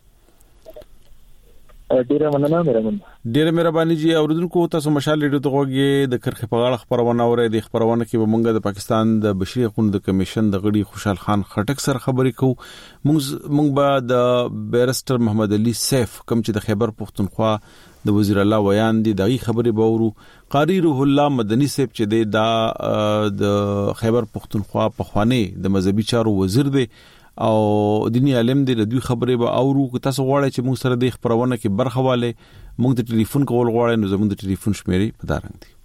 Speaker 7: ډیره مننه مهرباني
Speaker 2: ډیره مهرباني جی اوردونکو تاسو مشال ریډیو ته غوږی د کرخه په غاړه خبرونه اورئ د خبرونه کې به مونږ د پاکستان د بشري حقوقو د کمیشن د غړي خوشحال خان خټک سره خبرې کوو مونږ مونږ به د بیرستر محمد علي سیف کوم چې د خیبر پختونخوا د وزیر الله ویان دي دغه خبرې به ورو قاری روح الله مدني سیف چې د د خیبر پختونخوا په خوانی د مذهبي چارو وزیر دی او دینی عالم دی د دوی خبرې به اورو که تاسو غواړئ چې موږ سره د خبرونه کې برخه والے موږ د ټلیفون کول غواړئ نو زموږ د ټلیفون شمیرې په دارنګ دي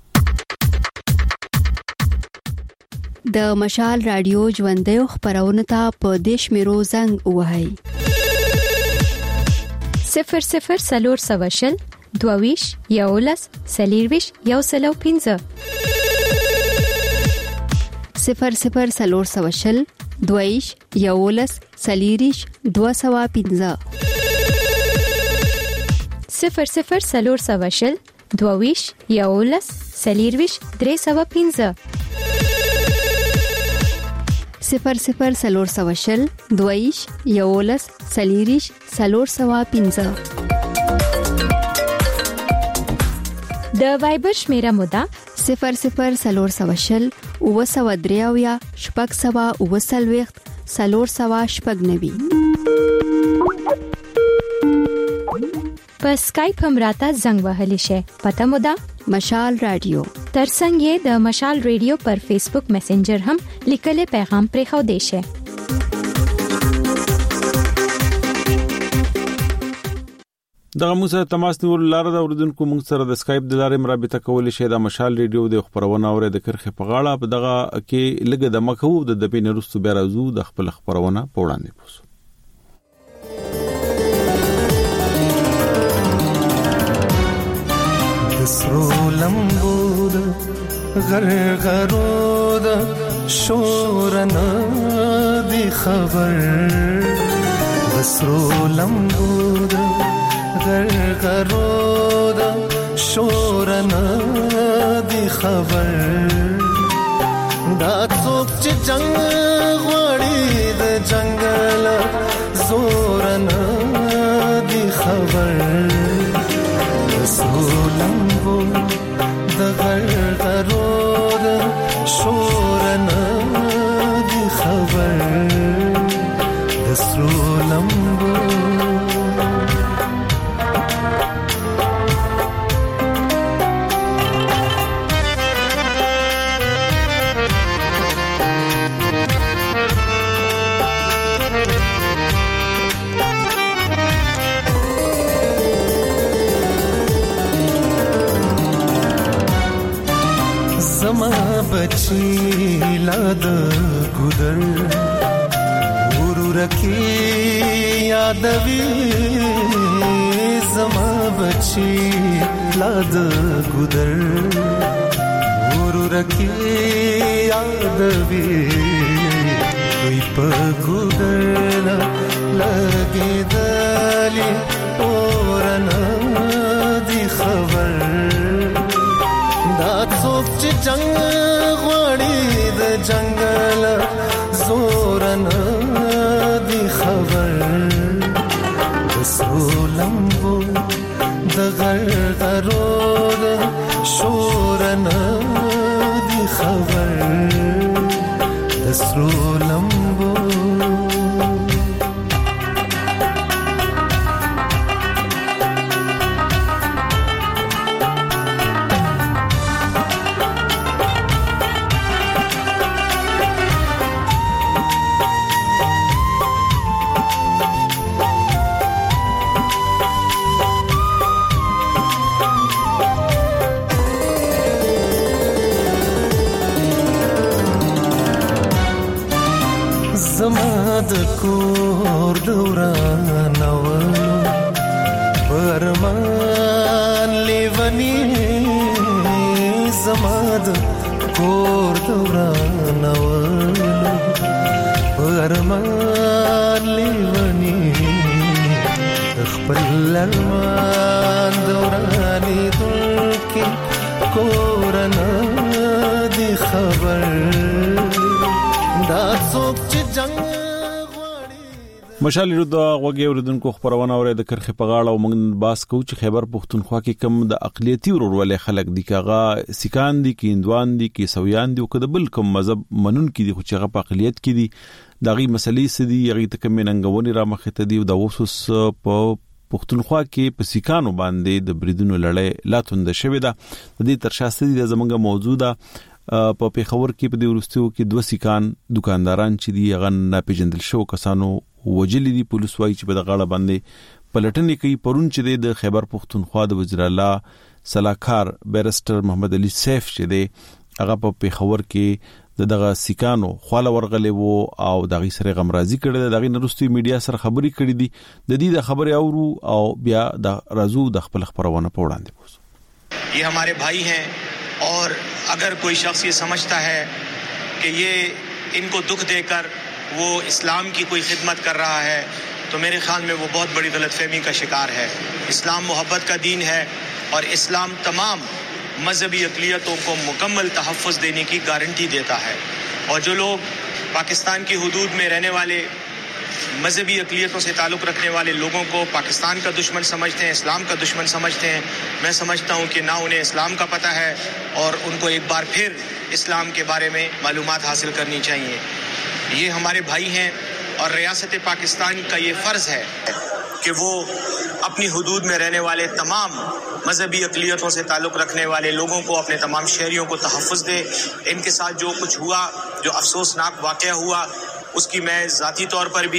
Speaker 8: د مشال رادیو ژوندې خبرونه ته په دیش میرو زنګ وهاي
Speaker 3: صفر صفر سلور سواشل دوویش یولس سلیرویش یو سلو پنځه
Speaker 8: صفر صفر سلور سواشل دویش یولس سلیریش دو سوا پنځه
Speaker 3: صفر صفر سلور سواشل دویش یولس سلیرویش درې سوا پنځه
Speaker 8: صفر صفر سلور سواشل دویش یولس سلیریش سلور سوا پنځه
Speaker 3: د وایبر شمیره مودا
Speaker 8: صفر صفر سلور سواشل او سوا دریاویا شپږ سوا او سلويخت سلور سوا شپږ نوي
Speaker 3: په اسکایپ هم راته زنګ وهلی شي پته مودا
Speaker 8: مشال رادیو
Speaker 3: ترڅنګ د مشال رادیو پر فیسبوک میسنجر هم لیکل پیغام پرې خو دی شي
Speaker 2: دغه موږ سره تماس نیول لاره د اوریدونکو موږ سره د اسکایپ د لارې مرابطه کولای شي د مشال ریډیو د خبرونه اوري د کرخه په غاړه په دغه کې لګه د مکو د دبې نرستو بیا راځو د خپل خبرونه په وړاندې پوسو.
Speaker 9: سرو لمبود غرغرود شورنا دی خبر سرو لمبود غرغرود شورنا دی خبر دا څوک چې جنگ غوړي د جنگل زورنا دی خبر سولمبو د غرغرود شورنا دی خبر د سولمبو زما بچی لاد ګودر ورور کی یادوي زما بچی لاد ګودر ورور کی یادوي وي په ګودر لګي دالي اورنا دی خبر دا څوک چې جنگ غوړي د جنگل زورنا دی خبر د سولمبو د غرغرود شورنا دی خبر د سولمبو زماد کور دوران اولو پرمان لیونی زماد کور دوران اولو پرمان لیونی خپل المان دورانی دلکی کورنا دی خبر دا څوک چې جنگ
Speaker 2: مشال رود غوږی اوریدونکو خبرونه اوري د کرخه په غاړه او موږ باس کو چې خیبر پښتونخوا کې کم د اقلیتي ورولې خلک دي کاغه سکان دي کیندوان دي کی سویان دي او کده بل کوم مذهب منون کې دي خو چې هغه په اقلیت کې دي دغه مسلې سدي هغه ته کوم ننګونی را مخ ته دي د وسوس په پښتونخوا کې په سکانو باندې د بریدونو لړۍ لا توند شوې ده د دې ترشاسته دي زمونږه موجوده په پیښور کې په دې ورستیو کې دوه سکان دکانداران چې دی غن ناپېژندل شو کسانو وجلی دي پولیس وايي چې په دغه باندې پلټنې کوي پرون چې د خیبر پښتونخوا د وزیر الله صلاحکار بیرسټر محمد علي سیف چې دی هغه په پیښور کې دغه سکانو خواله ورغلې وو او دغه سره غمرازي کړي دغه نرستي میډیا سره خبري کړي دي د دې د خبري اورو او بیا د رازو د خپل خبرونه په وړاندې پوسو.
Speaker 10: ये हमारे भाई हैं और अगर कोई शख्स ये समझता है कि ये इनको दुख देकर वो इस्लाम की कोई खिदमत कर रहा है तो मेरे ख्याल में वो बहुत बड़ी गलतफहमी का शिकार है. इस्लाम मोहब्बत का दीन है और इस्लाम तमाम मजहबी अक़लियतों को मुकम्मल तहफ़्फ़ुज़ देने की गारंटी देता है. और जो लोग पाकिस्तान की हुदूद में रहने वाले मजहबी अक़लियतों से ताल्लुक़ रखने वाले लोगों को पाकिस्तान का दुश्मन समझते हैं, इस्लाम का दुश्मन समझते हैं, मैं समझता हूँ कि ना उन्हें इस्लाम का पता है और उनको एक बार फिर इस्लाम के बारे में मालूमात हासिल करनी चाहिए. ये हमारे भाई हैं और रियासत पाकिस्तान का ये फ़र्ज़ है कि वो अपनी हुदूद में रहने वाले तमाम मजहबी अक़लियतों से ताल्लुक़ रखने वाले लोगों को, अपने तमाम शहरियों को तहफ़्फ़ुज़ दे. इनके साथ जो कुछ हुआ, जो अफसोसनाक वाक़या हुआ, उसकी मैं ज़ाती तौर पर भी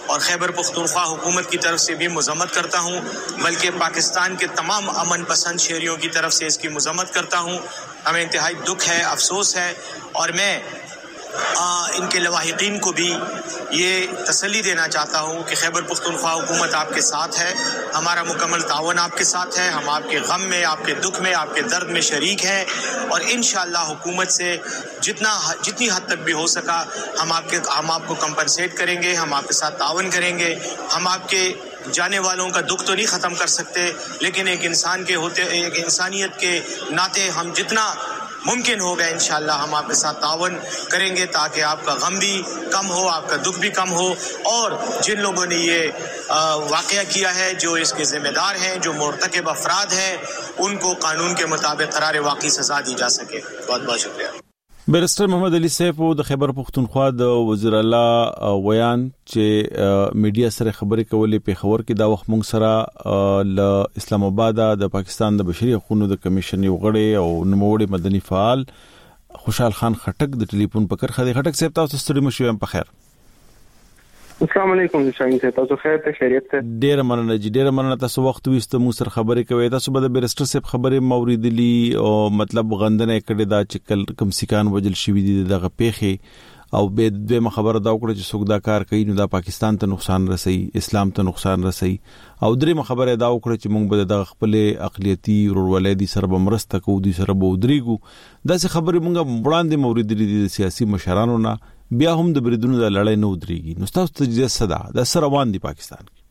Speaker 10: और खैबर पख्तूनख्वा हुकूमत की तरफ से भी मज़म्मत करता हूँ, बल्कि पाकिस्तान के तमाम अमन पसंद शहरियों की तरफ से इसकी मज़म्मत करता हूँ। हमें इंतहाई दुख है, अफसोस है, और मैं आ, इनके लवाहिकीन को भी ये तसल्ली देना चाहता हूँ कि खैबर पख्तूनख्वा हुकूमत आपके साथ है, हमारा मुकम्मल तावन आपके साथ है, हम आपके गम में, आपके दुख में, आपके दर्द में शरीक हैं, और इंशाअल्लाह हुकूमत से जितना जितनी हद तक भी हो सका हम आपके हम आपको कंपनसेट करेंगे, हम आपके साथ तावन करेंगे। हम आपके जाने वालों का दुख तो नहीं ख़त्म कर सकते, लेकिन एक इंसान के होते एक इंसानियत के नाते हम जितना मुमकिन होगा इंशाअल्लाह हम आपके साथ तावन करेंगे, ताकि आपका गम भी कम हो, आपका दुख भी कम हो, और जिन लोगों ने ये वाक़या किया है, जो इसके ज़िम्मेदार हैं, जो मुर्तकिब अफराद हैं, उनको कानून के मुताबिक करार वाक़ई सज़ा दी जा सके। बहुत बहुत शुक्रिया।
Speaker 2: बैरिस्टर मोहम्मद अली सैफ د خیبر پختونخوا د وزیر اعلی ویان چې میډیا سره خبرې کولې په خبر کې دا وخت مونږ سره ل اسلام آباد د پاکستان د بشري حقوقو د کمیشن یو غړی او نوموړي مدني فعال خوشحال خان خټک د ټلیفون په کرخه د خټک صاحب تاسو ستړي مشو په خیر.
Speaker 11: السلام علیکم شاهین صاحب، تاسو خیر ته خیریت ته؟
Speaker 2: ډیر مننه جی، ډیر مننه تاسو وخت وست مو سره خبرې کوي. تاسو به د بیرسټر صاحب خبرې موریدلی او مطلب غندنه کړي دا چې کم سکان وجل شوی دي دغه پیخي او به د خبره دا وکړه چې څوک دا کار کوي نو دا پاکستان ته نقصان رسي، اسلام ته نقصان رسي، او درې خبره دا وکړه چې موږ به د خپل اقلیتی ورولې دي سره بمرسته کوو، دي سره بودريګو. دا څه خبره موږ وړاندې موریدلی دي سیاسي مشرانو نه، بیا هم د بریدونو د لړۍ نه ودرېږي. نو تاسو ته صدا د سره روان دي پاکستان کې؟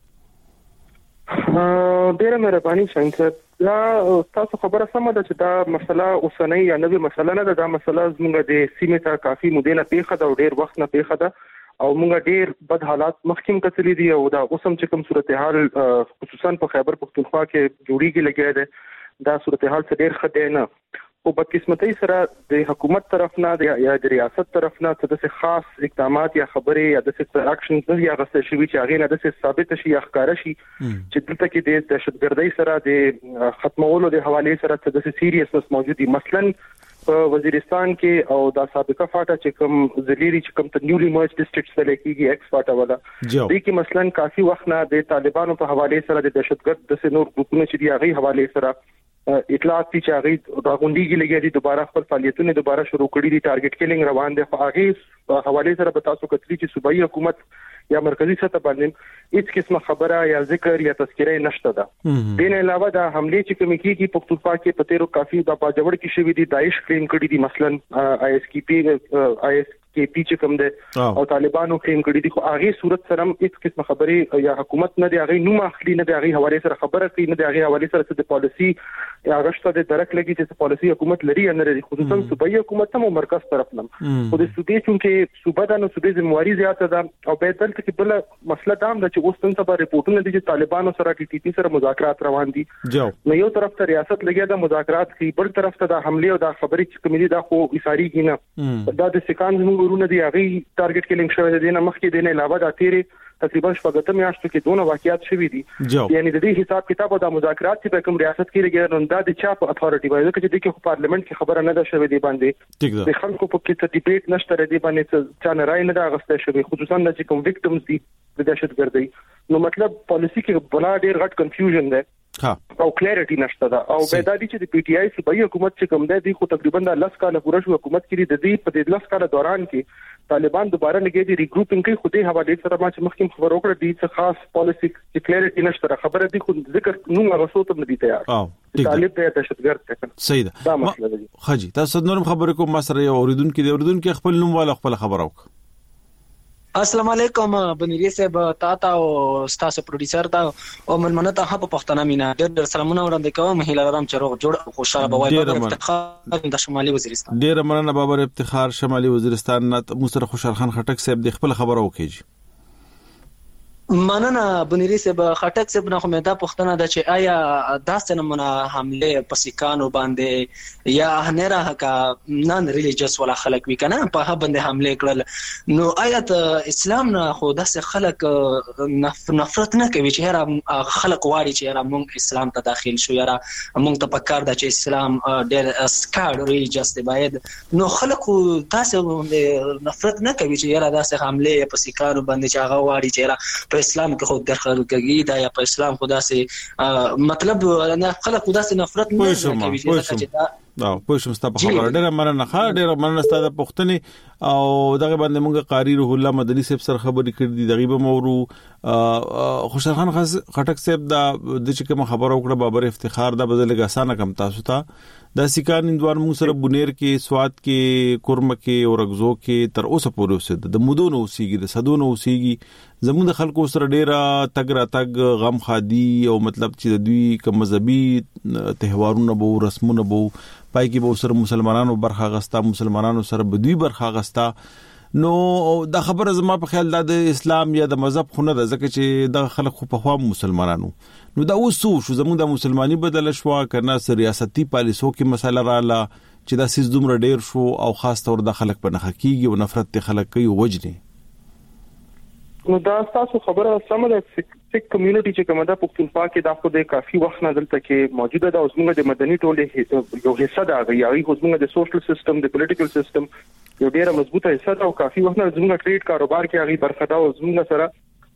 Speaker 11: ډیره مهرباني شاهین صاحب، دا تاسو خبره سمه ده چې دا مسله اوسنۍ یا نوې مسله نه ده، دا مسله زموږ د سیمې ته کافي مودې نه پیښه ده او ډیر وخت نه پیښه ده، او موږ ډیر بد حالات مخکیم کتلې دي، او دا اوسم چې کوم صورتحال خصوصا په خیبر پختونخوا کې جوړیږي لګیا ده، دا صورتحال څه ډیر ښه دی نه. او بدقسمتۍ سره د حکومت طرف نه یا د ریاست طرف نه څه د خاص اقدامات یا خبرې یا د څه اکشنز نه یا غوښتل شوی چې هغه نه د څه ثابت شي یا ښکار شي چې دلته کې د دهشتګردۍ سره د ختمولو د حواله سره څه د سیریسنس موجودي. مثلا په وزیرستان کې او د سابقه فاټا چې کوم زلیری چې کوم ته نیولی مرج ډیسټریکټ سره کېږي ایکس فاټا ولا دې کې مثلا کافي وخت نه د طالبانو په حواله سره د دهشتګرد د نور ګروپونو چې دی هغه حواله سره اطلاعات چې هغه راغونډيږي لګي دي، دوباره خپل فعالیتونه دوباره شروع کړي دي، ټارګټ کیلینګ روان دي. خو هغه حواله سره به تاسو کتلی چې صوبایي حکومت یا مرکزی سطح باندې هیڅ قسمه خبره یا ذکر یا تذکره نشته ده. دین علاوه د حمله چې کوم کیږي پختونخوا کې په تیرو کافي د باجوړ کې شوی دي، داعش کلیم کړي دي، مثلا آی اس کی پی آی اس کې پی چې کوم ده او طالبانو کلیم کړي دي، خو هغه صورت سره هیڅ قسمه خبره یا حکومت نه دی هغه نوم اخلي، نه دی هغه حواله سره خبره کوي، نه دی هغه حواله سره د پالیسی یا غشته د درک لګي چې پالیسی حکومت لري نه لري، خصوصا صوبایي حکومت هم مرکز طرف نه. خو د صوبې چونکه صوبه د نو صوبې ذمہواری زیاته ده، او به دلته کې بل مسله دا ده چې اوس څنګه به ریپورتونه دي چې طالبانو سره ټي ټي پی سره مذاکرات روان دي. نو یو طرف ته ریاست لګیا د مذاکرات کوي، بل طرف ته د حمله او د خبرې چې کومې دي دا خو اشاري نه دا د سکان زموږ ورونه دي هغه ټارګټ کیلینګ شوی دی. نه مخکې د نه علاوه د تیرې تقریبا شپږ میاشتو کې دونه واقعیات شوي دي، یعنی د دې حساب کتاب او د مذاکرات چې کوم ریاست کې لګیا نو دا د چا په اتھارټي باندې چې د کې پارلیمنت کې خبره نه ده شوې دی باندې د خلکو په کې څه ډیبیټ نشته دی باندې چې نه راي نه دا غوښته شوی، خصوصا د چې کوم وکټمز دي د دهشتګردۍ. نو مطلب پالیسی کې بلا ډیر غټ کنفیوژن ده او کلیریټی نشته ده، او به دا دي چې د پی ټی آی صوبایي حکومت چې کوم دی خو تقریبا د لس کال پوره شو حکومت کې د دې په د لس کال دوران کې طالبان دوباره لګي دي ریګروپینګ کوي، خو دې حواله سره ما چې مخکې خبر وکړه دي چې خاص پالیسی چې کلیریټی نشته خبره دي، خو ذکر نو هغه څه ته نه دي تیار. طالب ته دهشتګرد څنګه
Speaker 2: صحیح ده دا مسله ده. خجی تاسو نورم خبرې کوم ما سره اوریدونکو دی اوریدونکو خپل نوم والا خپل خبر وک.
Speaker 12: السلام علیکم بنیری صاحب، تا تا او تاسو پروډوسر تا او ملمنه ته په پښتنه مینا ډېر سلامونه وړاندې کوم. هیله لرم چې روغ جوړ او خوشاله بوای په افتخار د شمالي وزیرستان.
Speaker 2: ډېر مننه بابر افتخار شمالي وزیرستان نه مو سره خوشحال خان خټک صاحب د خپل خبرو وکړي.
Speaker 12: مننه بنيري صاحب خټک صاحب نه کومه دا پښتنه ده چې آیا داسې نمونه حمله پسیکانو باندې یا هنره کا نن ریلیجیس ولا خلک وی کنه په هغه باندې حمله کړل نو آیا اسلام نه خو داسې خلک نفرت نه کوي چې هر خلک واړي چې هر موږ اسلام ته داخل شو یا موږ ته پکار ده چې اسلام ډېر سکاډ ریلیجیس دی باید نو خلک داسې نفرت نه کوي چې هر داسې حمله پسیکانو باندې چې هغه واړي چې په اسلام کې خود درخل کوي دا یا په اسلام خدا سي مطلب نه خلک خدا سي نفرت نه کوي چې دا
Speaker 2: دا په شم ستا په خبره ډېر مننه ښه ډېر مننه ستاسو د پښتنې او دغه باندې مونږه قاری روح الله مدني صاحب سره خبرې کړې دي دغه به مورو خوشحال خان خټک صاحب دا د چې کوم خبره وکړه بابر افتخار دا بدلګه اسانه کم تاسو ته د سکان اندوار مونږ سره بونیر کې سواد کې کورم کې او رغزو کې تر اوسه پورې اوسه د مودونو اوسېږي د صدونو اوسېږي زموږ د خلکو سره ډېر تګ را تګ غم خادي او مطلب چې د دوی کوم مذهبي تهوارونه بو رسمونه بو پای کې به سره مسلمانانو برخه غستا مسلمانانو سره بدوی برخه غستا نو دا خبره زما په خیال د اسلام یا د مذهب خونه ده ځکه چې د خلک خو په خوا مسلمانانو نو دا اوس شو زموږ د مسلمانی بدل شو کنه ریاستي پالیسو کې مسله رااله چې دا سیس دومره ډیر شو او خاص تور د خلک په نخ کېږي او نفرت ته خلک کوي وجني
Speaker 11: نو دا تاسو خبره سم ده سیک کمیونټي چې کومه ده پښتونخوا کې دا خو د کافي وخت نه دلته کې موجوده ده او زموږ د مدني ټولنې یو حصہ ده غوي زموږ د سوشل سیستم د پولیټیکل سیستم یو ډیره مضبوطه حصہ ده او کافي وخت نه زموږ ټریډ کاروبار کې هغه برخه ده او زموږ سره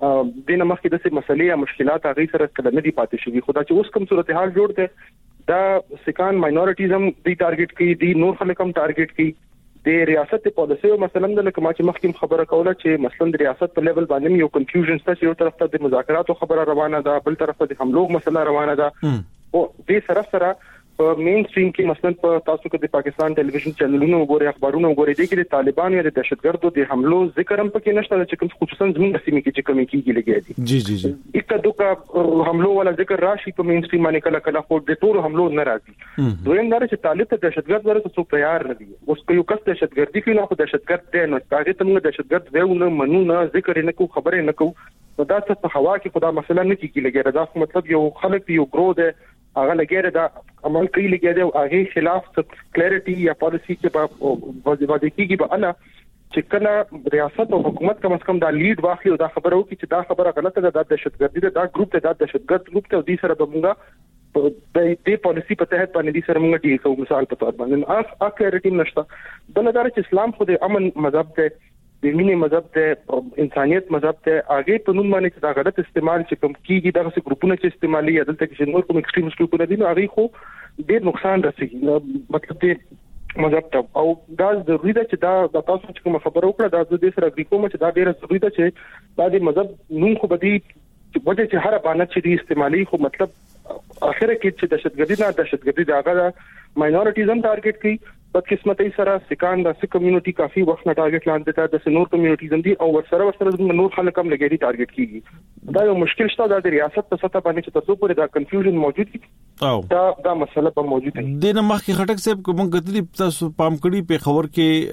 Speaker 11: د نمخ کې د څه مسلې یا مشکلات هغه سره کله نه دي پاتې شوی خدا چې اوس کوم صورتحال جوړ ده دا سکان ماینورټیز هم دی ټارګټ کوي دی نور خلک هم ټارګټ کوي د ریاست پالیسي مثلا د لکه ما چې مخکې خبره کوله چې مثلا د ریاست په لیول باندې یو کنفیوژن شته چې یو طرف ته د مذاکراتو خبره روانه ده بل طرف ته د حملو مسله روانه ده او دې سره سره په مین سټریم کې مثلا په تاسو کې د پاکستان ټلویزیون چینلونو وګورئ اخبارونه وګورئ د کې د طالبان یا د دهشتګردو د حملو ذکر هم پکې نشته چې کوم خصوصا زموږ سیمه کې چې کومې کېږي لګي دي
Speaker 2: جی جی جی
Speaker 11: یک دوکا حملو ولا ذکر راشي په مین سټریم باندې کله کله خو د ټول حملو نه راځي دویم دا چې طالب ته دهشتګرد ورته څو تیار نه دي اوس یو کس دهشتګردي کوي نو خو دهشتګرد دی نو هغه ته موږ دهشتګرد دیونه منو نه ذکر نه کو خبره نه کو دا څه په هوا کې خدا مثلا نه کېږي لګي دا مطلب یو خلک یو ګرو ده هغه لګیره دا عمل کوي لګیره او هغه خلاف کلیریټي یا پالیسی چې په وځي کېږي به انا چې کله ریاست او حکومت کم از کم دا لیډ واخلي او دا خبره وکړي چې دا خبره غلطه ده د دهشتګردي ده دا ګروپ ته دا دهشتګرد ګروپ ته د سره بمونګه د دې پالیسی په تحت باندې د سره مونږ ډیل کوو مثال په تور باندې اف اکلیریټي نشته بلدار چې اسلام خو د امن مذهب ده د مینې مذهب ته انسانيت مذهب ته هغه په نوم باندې دا غلط استعمال چې کوم کیږي دغه څه ګروپونه چې استعمالي دلته کې نور کوم ایکستریمز ګروپونه دي نو هغه خو ډېر نقصان رسېږي مطلب دې مذهب ته او دا ضروري ده چې دا د تاسو چې کوم خبره وکړه دا د دې سره اګری کوم چې دا ډېر ضروري ده چې دا د مذهب نوم خو بدی وجه چې هر باندې چې دی استعمالي خو مطلب اخره کې چې دهشتګردي نه دهشتګردي دا هغه ماینورټیز هم ټارګټ کوي بدقسمتۍ سره سکان د سک کمیونټي کافي وخت نه ټارګټ لاندې ته د نور کمیونټیز هم دي او ورسره ورسره نور خلک هم لګیدي ټارګټ کیږي دا یو مشکل شته د ریاست په سطح باندې چې تاسو پورې دا کنفیوژن موجود دي او دا دا مسله په موجود دي
Speaker 2: د نمخ خټک صاحب کوم غتلی تاسو پام کړی په خبر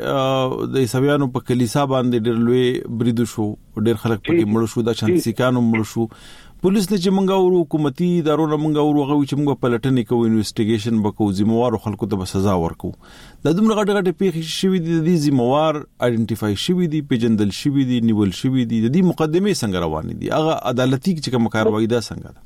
Speaker 2: کې د سویانو په کلیسا باندې ډېر لوی بریدو شو ډېر خلک پکې مړ شو د شانسیکانو مړ شو پولیس نه چې مونږه ورو حکومتي ادارو مونږه ورو غوي چې مونږ په لټنې کوو انویسټیګیشن وکړو ذمہوار خلکو ته سزا ورکو د دومره غټ غټ پیښې شوې دي د ذمہوار آئیډنټیفای شوې دي پیجندل شوې دي نیول شوې دي د دې مقدمه څنګه روانې دي هغه عدالتي چې کوم کاروایی ده څنګه ده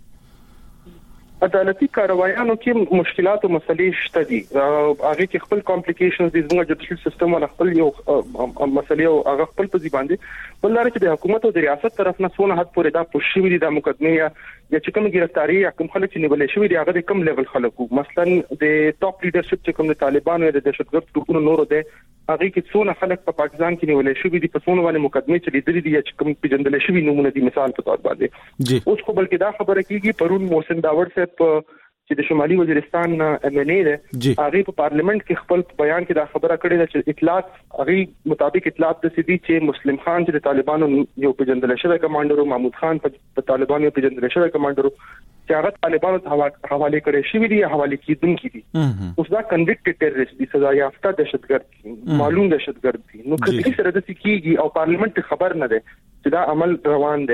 Speaker 11: عدالتي کاروایانو کې مشکلات او مسلې شته دي هغه کې خپل کمپلیکیشنز دي زموږ جوډیشل سیستم ولا خپل یو مسلې او هغه خپل په ځای باندې بل لري چې د حکومت او د ریاست طرف نه څونه حد پورې دا پوښښ دي د مقدمه یا چې کوم گرفتاری یا کوم خلک چې نیولې شوی دي هغه کوم لیول خلکو مثلا د ټاپ لیډرشپ چې کوم د طالبانو یا د دهشتګرد ګروپونو نورو ده هغه کې څونه خلک په پاکستان کې نیولې شوی دي په څونه باندې مقدمه چې لیدلې دي چې کوم پیژندل شوی نمونه دي مثال په تور باندې اوس خو بلکې دا خبره کیږي پرون محسن داور صاحب چې د شمالي وزیرستان ام ان اے ده هغه په پارلیمنت کې خپل بیان کې دا خبره کړې ده چې اطلاعات هغه مطابق اطلاعات د سدي چې مسلم خان چې د طالبانو یو پیژندل شوی کمانډر محمود خان په طالبانو یو پیژندل شوی کمانډر چې هغه طالبانو ته حواله کړي شوی دي حواله کیدونکي دي اوس دا کنویکټډ ټیرریست دي سزا یافته دهشتګرد معلوم دهشتګرد دي نو کله سره د سکیږي او پارلیمنت خبر نه ده چې دا عمل روان ده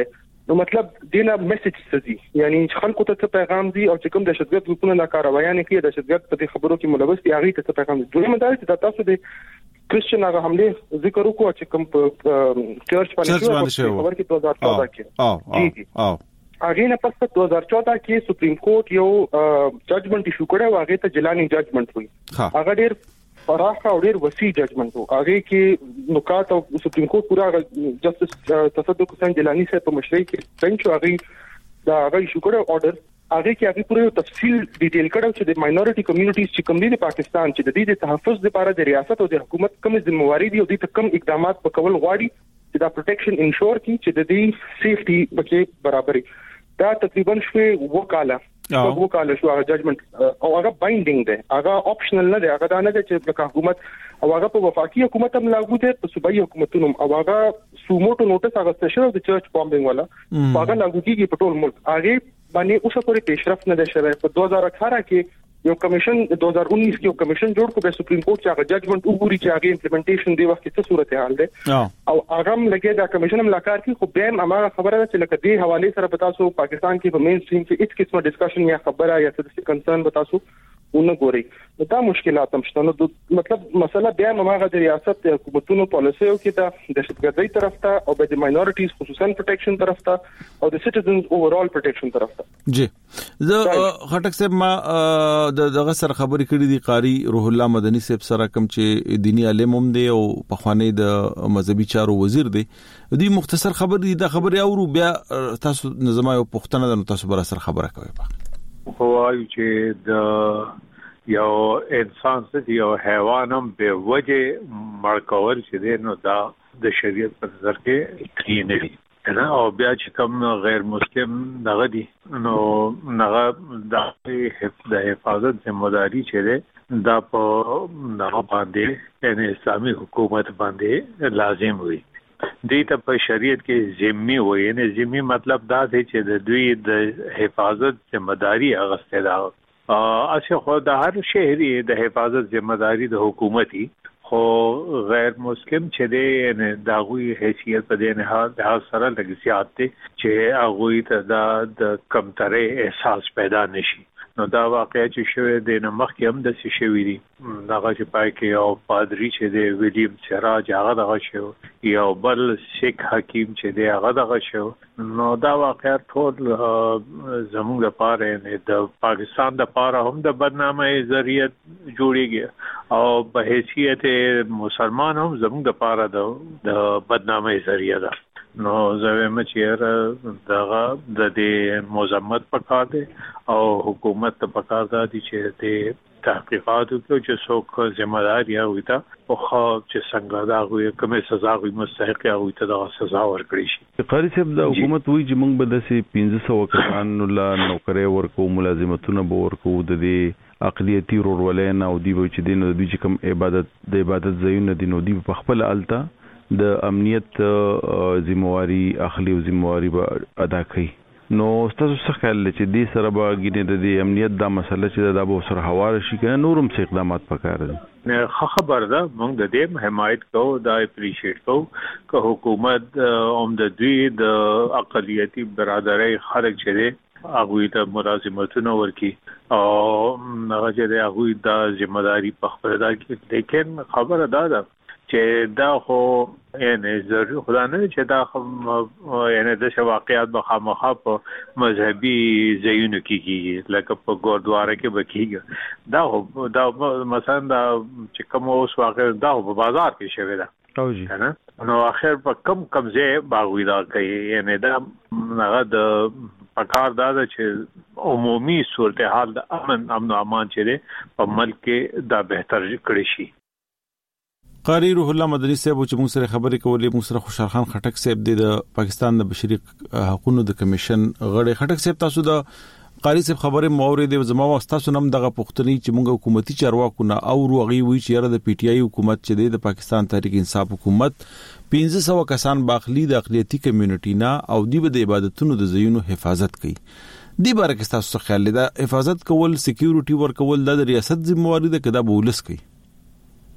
Speaker 11: نو مطلب دینه میسج څه یعنی خلکو ته پیغام دی او چې کوم د شدت حکومت نه کاروایان کوي د شدت په خبرو کې ملوث دي هغه ته پیغام دی دوی مدار چې تاسو د کرسچن هغه حمله ذکر وکړو چې کوم په چرچ باندې خبر کې دوه هزار چودہ کې
Speaker 2: او او
Speaker 11: هغه نه پس په دوه هزار چودہ کې سپریم کورټ یو ججمنٹ ایشو کړو هغه ته جلانی ججمنٹ وي هغه ډیر پراخه او ډیر وسیع ججمنٹ وو هغه کې نکات او سپریم کورټ پورا جسټس تصدق حسین جلانی سے په مشرۍ کې بنچ هغه دا هغه ایشو کړو اورډر هغه کې هغه پوره تفصیل ډیټیل کړو چې د ماینورټي کمیونټیز چې کوم دي د پاکستان چې د دې د تحفظ لپاره د ریاست او د حکومت کوم ځمواري دي او د کوم اقدامات په کول غواړي چې دا پروټیکشن انشور کی چې د دې سیفټي پکې برابرۍ دا تقریبا شوي وکاله او وکاله شو هغه ججمنٹ او هغه بایندینګ دی هغه آپشنل نه دی هغه دا نه دی چې د حکومت او هغه په وفاقي حکومت هم لاګو دی په صوبایي حکومتونو او هغه سوموټو نوټس هغه سپیشل د چرچ بامبینګ والا هغه لاګو کیږي په ټول ملک هغه باندې اوسه پورې پیشرفت نه ده شوی په دوه هزار اٹھارہ کې یو کمیشن دوه هزار انیس کې یو کمیشن جوړ کړ په سپریم کورټ چې هغه ججمنٹ وګوري چې هغه امپلیمنټیشن دی وخت کې څه صورتحال ده او هغه لګي دا کمیشن هم لاکار کې خو به هغه خبره ده چې لکه دې حواله سره پتا سو پاکستان کې په مین سټریم کې هیڅ قسمه ډسکشن یا خبره یا څه کنسرن پتا سو ونه ګوري دا مشکلات هم شته نو مطلب مسله بیا هغه د ریاست حکومتونو پالیسیو کې دا د شتګردۍ طرف ته او د ماینورټیز خصوصا پروټیکشن طرف ته او د سټیزنز اوورال پروټیکشن طرف ته
Speaker 2: جی زه خټک صاحب ما د دغه سره خبرې کړې دي قاری روح الله مدني صاحب سره کوم چې دینی عالم هم دی او په خوانی د مذهبي چارو وزیر دی دی مختصر خبر دی دا خبري اورو بیا تاسو نظام یو پښتنه د تاسو بر سره خبره کوي
Speaker 13: هو چې د یو انسان څخه یو حیوان هم به وجه مرکول چې دی نو دا د شریعت په نظر کې کلین دی نه او بیا چې کوم غیر مسلم دغه دي نو هغه د حفاظت ذمہداري چې دی دا په هغه باندې یعنی اسلامي حکومت باندې لازم وي دې ته په شریعت کې ذمي وي نه ذمي مطلب دا دی چې د دوی د حفاظت ذمہداري اغسته ده اشه خو د هر شهري د حفاظت ذمہداري د حکومتي خو غیر مسلم چې دی د غوي حیثیت په دې نه د سره لګسيات دي چې هغه ته د کمترې احساس پیدا نشي نو دا واقعي چې شوه د نمخ کې هم د شوی دي دغه چې پای کې یو پادری چې دی ویلیام سراج هغه دغه شو یو بل سیک حکیم چې دی هغه دغه شو نو دا واقعي ټول زموږ لپاره نه د پاکستان د لپاره هم د بدنامۍ ذریعہ جوړیږي او په حیثیت مسلمان هم زموږ لپاره د بدنامۍ ذریعہ ده نو زویم چې دغه د دې مزمت پکار دي او حکومت ته پکار دي چې د تحقیقات وکړي چې څوک ذمہدار یا وي تا او خو چې څنګه دا غوي کومه سزا غوي مستحق یا وي ته د سزا ورکړي شي
Speaker 2: قاری صاحب د حکومت وی چې موږ به د پنځه سوه کسان لا نوکري ورکو ملازمتونه به ورکو د دې اقلیتي رورولین او دی چې دین د دې کوم عبادت د عبادت ځایونه دي نو دی په خپل الته د امنیت ذمہواری اخلي او ذمہواری به ادا کوي نو تاسو څه خیال لرئ چې دې سره به ګینه د امنیت دا مسله چې دا به سره حواله شي کنه نورم څه اقدامات پکاره دي
Speaker 13: خه خبر ده موږ د دې حمایت کوو دا اپریشیټ کوو که حکومت اوم د دوی د اقلیتي برادرۍ خلک چې دي هغه ته ملازمتونه ورکي او هغه چې هغه د ذمہداري په خپل ځای کې لیکن خبره ده ده چې دا خو یعنی ضروري خدا نه چې دا یعنی د واقعیت به خامخا په مذهبي ځایونو کې کیږي لکه په ګوردواره کې به کیږي دا دا مثلا دا چې کوم اوس واقع دا په بازار کې شوی دا
Speaker 2: او جی
Speaker 13: کنه نو اخر په کم کم ځای باغوي دا کوي یعنی دا هغه د پکار دا چې عمومي صورتحال د امن امن او امان چې په ملک کې دا بهتر کړی شي
Speaker 2: قاری روح الله مدني صاحب چې موږ سره خبرې کولې موږ سره خوشحال خان خټک صاحب د پاکستان د بشري حقوقو د کمیشن غړي خټک صاحب تاسو د قاری صاحب خبره مورید زما واستاسو نم دغه پښتني چې موږ حکومتي چارواکو نه او روغي وی چې د پی ټی آی حکومت چې د پاکستان تحریک انصاف حکومت پنځه سوه کسان باخلی د اقلیتي کمیونټي نه او د عبادتونو د زینو حفاظت کوي دی باره کې تاسو خیال دا حفاظت کول سکیورټي ورکول د ریاست ذمہواری ده کدا بولس کوي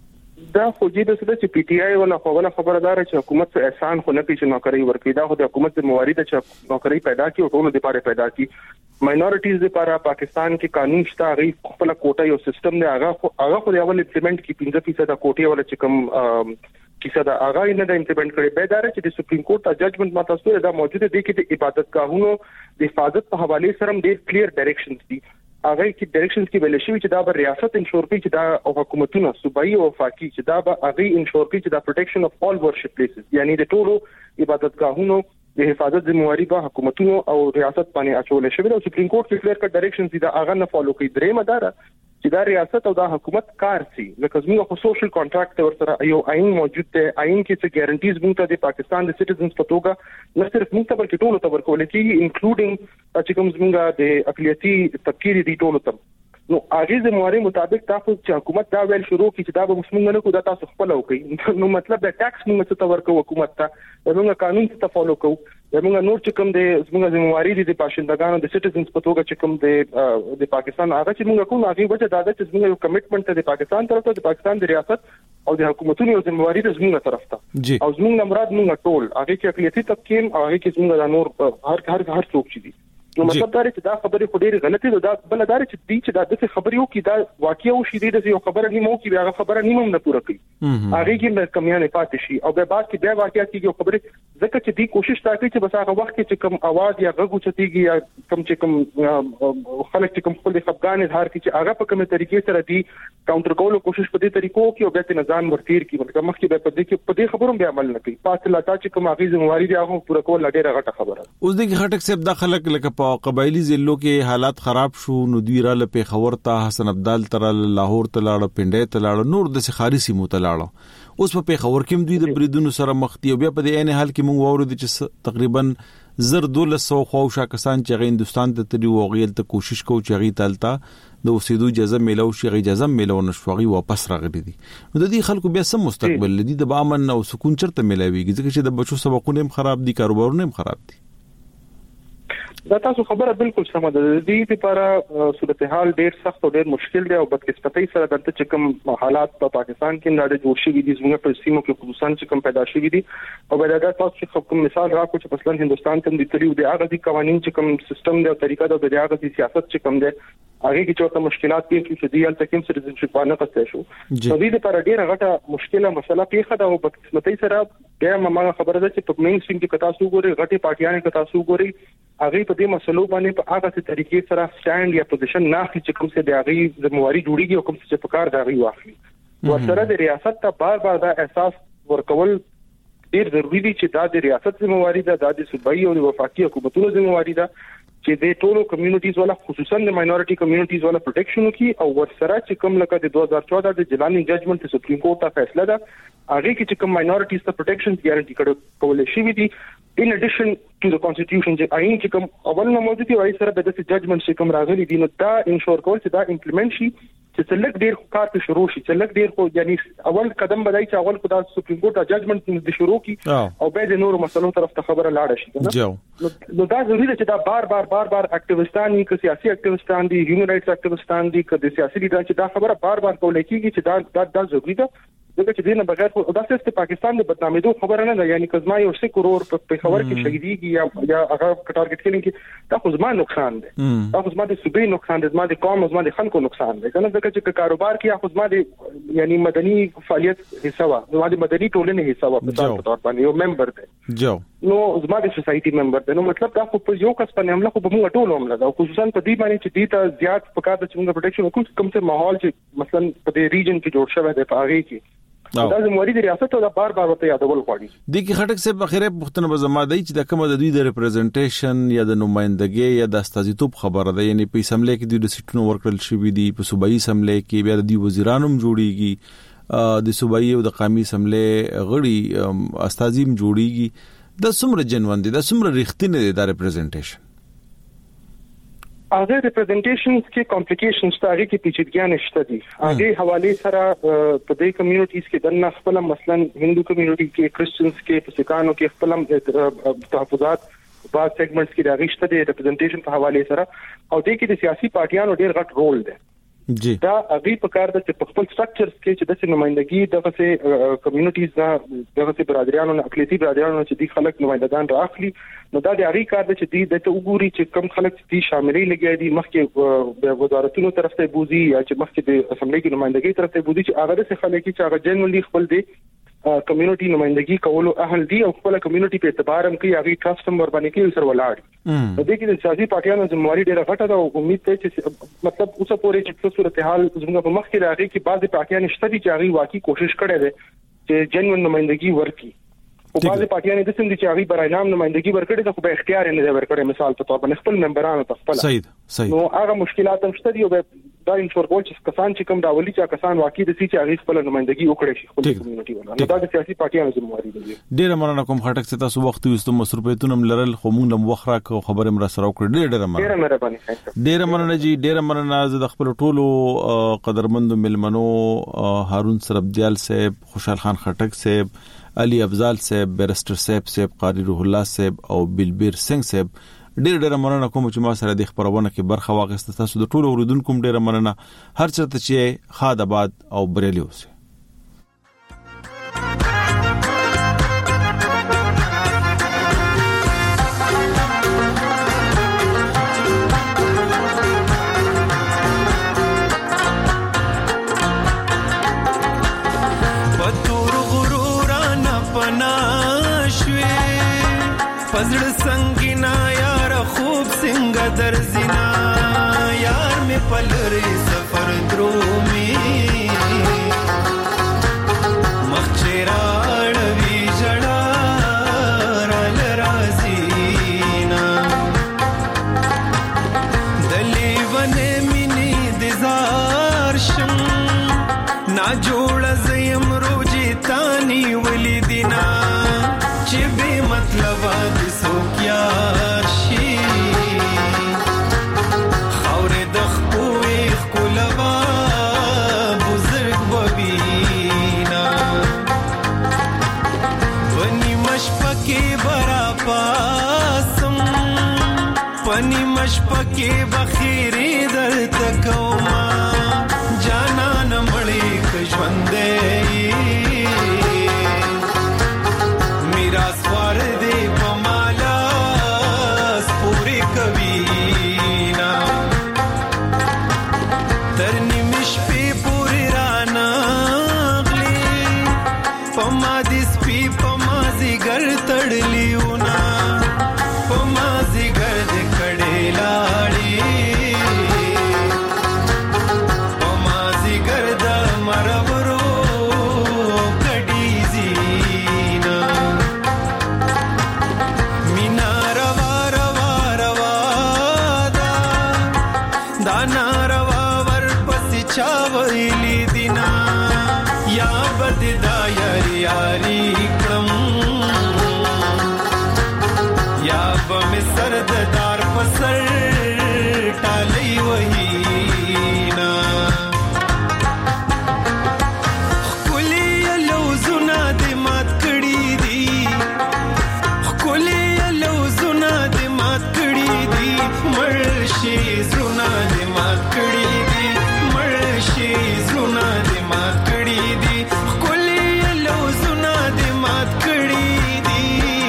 Speaker 11: دا خو دې د څه چې پی ټی آی ولا خبره خبردار چې حکومت څه احسان خو نه کوي چې نوکری ورکړي دا خو د حکومت د موارد چې نوکری پیدا کی او ټول لپاره پیدا کی ماینورټیز لپاره پاکستان کې قانون شته غي خپل کوټه یو سیستم دی هغه هغه خو یو امپلیمنٹ کی پنځه فیصد کوټه ولا چې کوم کیسه دا هغه نه د امپلیمنٹ کړي به دا چې د سپریم کورټ د ججمنټ ماته دا موجوده دي کې د عبادتګاهونو د حفاظت په حواله سره ډېر کلیر ډایرکشنز دي هغه کې ډایرکشنز کې ویل شوی چې دا به ریاست انشور کوي چې دا او حکومتونه صوبایي او وفاقي چې دا به هغه انشور کوي چې دا پروټیکشن اف آل ورشپ پلیسز یعنی د ټولو عبادتګاهونو د حفاظت ذمہواری به حکومتونو او ریاست باندې اچول شوی او سپریم کورټ کې کلیر کټ ډایرکشنز دي دا هغه نه فالو کوي درې مدار چې دا ریاست او دا حکومت کار سي لکه زموږ خو سوشل کانټراکټ ورسره یو عین موجود دی عین کې څه ګارانټیز مونږ ته د پاکستان د سټیزنز په توګه نه صرف مونږ ته بلکې ټولو ته ورکول کېږي انکلوډینګ چې کوم زموږ د اقلیتي طبقې دي ټولو ته نو هغه زمواري مطابق تاسو چې حکومت دا ویل شروع کړي چې دا به مسلمان نه کو دا تاسو خپل وکړي نو مطلب د ټیکس موږ ته ورکو حکومت ته موږ قانون ته فالو کوو موږ نور چې کوم د زموږ زمواري دي د باشندگانو د سټیزنز په توګه چې کوم د د پاکستان هغه چې موږ کوو هغه وجه دا ده چې موږ یو کمټمنټ ته د پاکستان طرف ته د پاکستان د ریاست او د حکومتونو یو زمواري د زموږ طرف ته او زموږ مراد موږ ټول هغه کې اقلیتي طبقې او هغه کې زموږ د نور هر هر هر څوک چې دي نو مطلب دا چې دا خبره خو ډېر غلطه ده دا بل دا چې دې چې دا د خبرې یو کې دا واقعي او شې دې یو خبره نیمو کې هغه خبره نیمم نه پوره کوي هغه کې کمیانه پاتې شي او به بعد کې بیا واقعي کې یو خبره ځکه چې دې کوشش تا کوي چې بس هغه وخت کې چې کم आवाज یا غږ چتيږي یا کم چې کم خلک چې کم خپل خپګان اظهار کوي چې هغه په کومه طریقې سره دې کاونټر کولو کوشش په دې طریقو کې او بیا ته نظام ورتیر کی مطلب مخکې به په دې کې په دې خبرو به عمل نه کوي فاصله تا چې کوم هغه ذمہواری دی هغه پوره کول ډېره غټه خبره
Speaker 2: اوس دغه خټک صاحب د خلک لکه په قبایلی ضلعو کې حالات خراب شو نو دوی را ل پیښور ته حسن ابدال تر لاهور ته لاړ پنډې ته لاړ نور د سخاري سیمو ته لاړ اوس په پیښور کې دوی د بریدونو سره مخ دي او بیا په دې عین حال کې مونږ وورو چې تقریبا زر دولس سو خوشا کسان چې هندستان ته تری وغیل ته کوشش کوي چې غي تلتا د اوسېدو اجازه میلو شي غي اجازه میلو نشوغي واپس راغلي دي نو د دې خلکو بیا سم مستقبل دي د امن او سکون چرته ملاويږي ځکه چې د بچو سبقونه هم خراب دي کاروبارونه هم خراب دي
Speaker 11: دا تاسو خبره بالکل سمه ده د دې لپاره صورتحال ډېر سخت او ډېر مشکل دی او بدقسمتۍ سره دلته چې کوم حالات په پاکستان کې نه جوړ شوي دي زموږ په سیمو کې خصوصا چې کوم پیدا شوي دي او بل دا تاسو چې کوم مثال راکو چې مثلا هندستان ته د تریو د هغه د قوانين چې کوم سیستم دی او طریقه د هغه د سیاست چې کوم دی هغه کې چې مشکلات پیښ شي د یال تکم سټیزنشپ باندې قصې شو نو دې لپاره ډېر غټه مشکله مسله پیښه ده او بدقسمتۍ سره بیا ما خبره ده چې په مین سټریم کې کتا سو ګوري غټي پارټیانې کتا سو ګوري هغه په دې مسلو باندې په هغه طریقې سره سټاند یا پوزیشن نه اخلي چې کوم څه د هغه ذمہواری جوړیږي او کوم څه په کار دا غي واخلي ورسره د ریاست ته بار بار دا احساس ورکول ډیر ضروری دي چې دا د ریاست ذمہواری ده د صوبایي او وفاقي حکومتونو ذمہواری ده چې د ټولو کمیونټیز ولا خصوصا د ماینورټي کمیونټیز ولا پروټیکشن وکي او ورسره چې کوم لکه د دوه هزار چودہ د جلانی ججمنټ د سپریم کورټ ته فیصله ده هغه کې چې کوم ماینورټیز ته پروټیکشن ګارانټي کړو کولای شي دي in addition to the constitution چې آئین چې کوم اول نه موجود دی او سره د ججمنټ چې کوم راغلي دي نو دا انشور کول چې دا امپلیمنٹ شي چې څلګ ډیر کار په شروع شي څلګ ډیر خو یعنی اول قدم بدای چې اول خدای سپریم کورټ ججمنټ د شروع کی او به د نورو مسلو طرف ته خبره لاړه شي نو دا ضروري ده چې دا بار بار بار بار اکټیویستان دي که سیاسي اکټیویستان دي هیومن رائټس اکټیویستان دي که د سیاسي لیډران چې دا خبره بار بار کول کېږي چې دا دا ضروري ده ځکه چې دینه بغیر خو دا څه پاکستان د بدنامېدو خبره نه ده یعنی کزما یو څه کرور په خبر کې شهیدیږي یا یا هغه ټارګټ کېلینګ کې دا خو زما نقصان دی دا خو زما د صوبې نقصان دی زما د قوم زما د خلکو نقصان دی کنه ځکه چې کاروبار کې خو زما د یعنی مدني فعالیت حصہ وا زما د مدني ټولنې حصہ وا په تور باندې یو ممبر دی جو نو زما د سوسایټي ممبر دی نو مطلب دا خو په یو کس باندې حمله خو په موږ ټول حمله دا خصوصا په دې باندې چې دې ته زیات پکار د څنګه پروټیکشن کوم کوم څه ماحول چې مثلا په دې ریجن کې جوړ شوی دی په هغه کې دا زموږ د ریاست او د بار بار وته یادول غواړي د کی خټک صاحب اخیره پښتنه به زما دی چې د کومه د دوی د ریپرزنټیشن یا د نمائندګۍ یا د استازیتوب خبره ده یعنی په اسمبلی کې د سیټونو ورکړل شوی دي په صوبایي اسمبلی کې بیا د وزیرانو جوړیږي د صوبایي او د قومي اسمبلی غړي استازیم جوړیږي د څومره جنوان دي د څومره ریښتینه دي د ریپرزنټیشن هغه ریپرزنټیشنز کې کمپلیکیشنز ته کې پیچیدګیاں نشته دي هغه حواله سره په دې کمیونټیز کې د خپل مثلا هندو کمیونټي کې کرسچنز کې سکانو کې خپل تحفظات بعض سیګمنټس کې د غیشته د ریپرزنټیشن په حواله سره او دې کې د سیاسي پارټیانو ډېر غټ رول دی دا اغي په کار د په خپل سټرکچرز کې چې د نمائندګي دغه سه کمیونټیز نه دغه سه برادریانو نه اقلیتي برادریانو چې د خلک نمائندگان راخلي نو دا د اغي کار د چې د ته وګوري چې کم خلک دي شاملې لګي دي مخکې د وزارتونو طرف ته بوزي یا چې مخکې د اسمبلی کې نمائندګي طرف ته بوزي چې هغه د خلک چې هغه جنرالي خپل دي کمیونټي نمائندګي کولو اهل دي او خپل کمیونټي په اعتبار هم کې هغه ټرست هم ور باندې کې سر ولاړ په دې کې د سیاسي پارټیانو ذمہواری ډیره غټه ده او امید ته چې مطلب اوسه پورې چې صورتحال زموږ په مخ کې راغی چې بعضي پارټیان شته چې هغه واقعي کوشش کړي دي چې جنون نمائندګي ورکړي او بعضي پارټیان د سم دي چې هغه برای نام نمائندګي ورکړي ته خو به اختیار نه دی ورکړي مثال په تور باندې خپل ممبرانو ته خپل
Speaker 2: صحیح صحیح
Speaker 11: نو هغه مشکلات هم شته دي او دا انفورمول چې کسان چې کوم راولي چې کسان واقعي د سي چې هغه خپل نمائندګي وکړي شي خپل کمیونټي ولا نو دا د سیاسي پارټیانو ذمہواری دي.
Speaker 2: ډیر مننه کوم خټک چې تاسو وخت وستو مصروفیتونم لرل خو مونږ لم وخره کو خبره مر سره وکړه ډیر ډیر مننه.
Speaker 11: ډیر مهرباني
Speaker 2: ډیر مننه جی ډیر مننه زه د خپل ټولو قدرمنو ملمنو هارون سربدیال صاحب خوشحال خان خټک صاحب علي افضل صاحب بیرسټر صاحب صاحب قاری روح الله صاحب او بلبیر سنگ صاحب ډیر ډیر مننه کوم چې ما سره د خبرونه کې برخه واغسته. تاسو د ټولو اوریدونکو ډیر مننه هر چرته چې خاد آباد او بریلی اوسه.
Speaker 9: پتور غرور نه پناشوي پزړ سنگینا خوب سنگ در زنا یار میں پلری سفر درومی مخچراڑ وی جڑا رل رازینا دلی ونے منی دزار شم نا جوڑ زیم روجی تانی ولی دینا چی بے مطلب دسو کیا پنی مشپکی بخیری در تکوما جانان مړی کژوندې میرا سوار دی پمالا سپوری کوینا ترنی مش پی پوری رانا غلی پما دی سپی پما زیګر تړلیونا پما زیګر چاویلی دینا یا بد دا یاری یاری کړم یا بم سرد دار پسر ټالی وهینا خولي لوزونه د مات کړي دي خولي لوزونه د مات کړي دي مرشي زونه د مات کړي شي زونه د مات کړي دي خولي لوزونه د مات کړي دي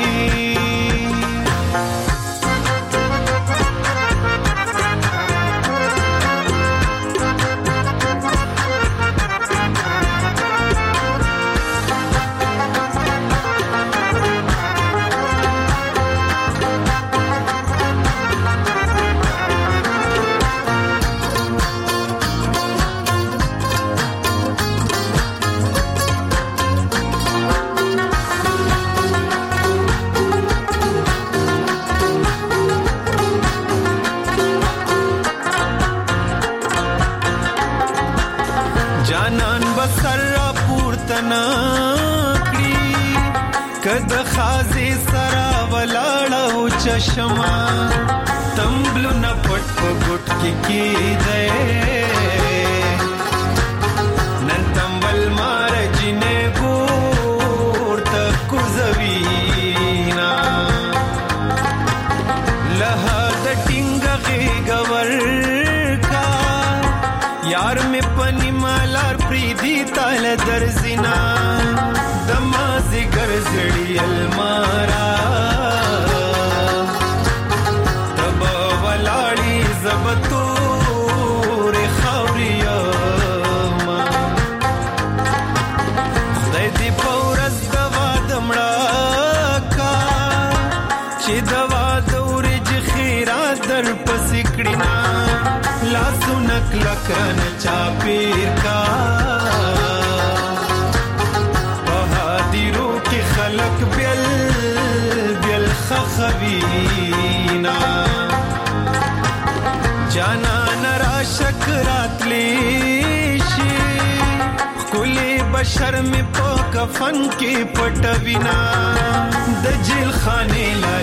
Speaker 9: جانان بسر پورتنا کړي کد خازي سرا ولاړو چشما تمبلو نه پټ پټ کې کی دے نن تمبل مار جنې ګور تک زوینا له د ټینګ غي گور کا یار تال درزنا دمازي ګرځړي المارا تب ولاړی زبتو ر خوریا ما خدای دې پورز دوا دمړه کا چې دوا دورج خیرات در پسکړینا لاسونک لکرن چاپیر کا بہادرو کی خلق بیل بیل خخوینا جانا نرا شکرات لیشی کلی بشر میں پا کفن کی پٹوینا د جیل خانے لا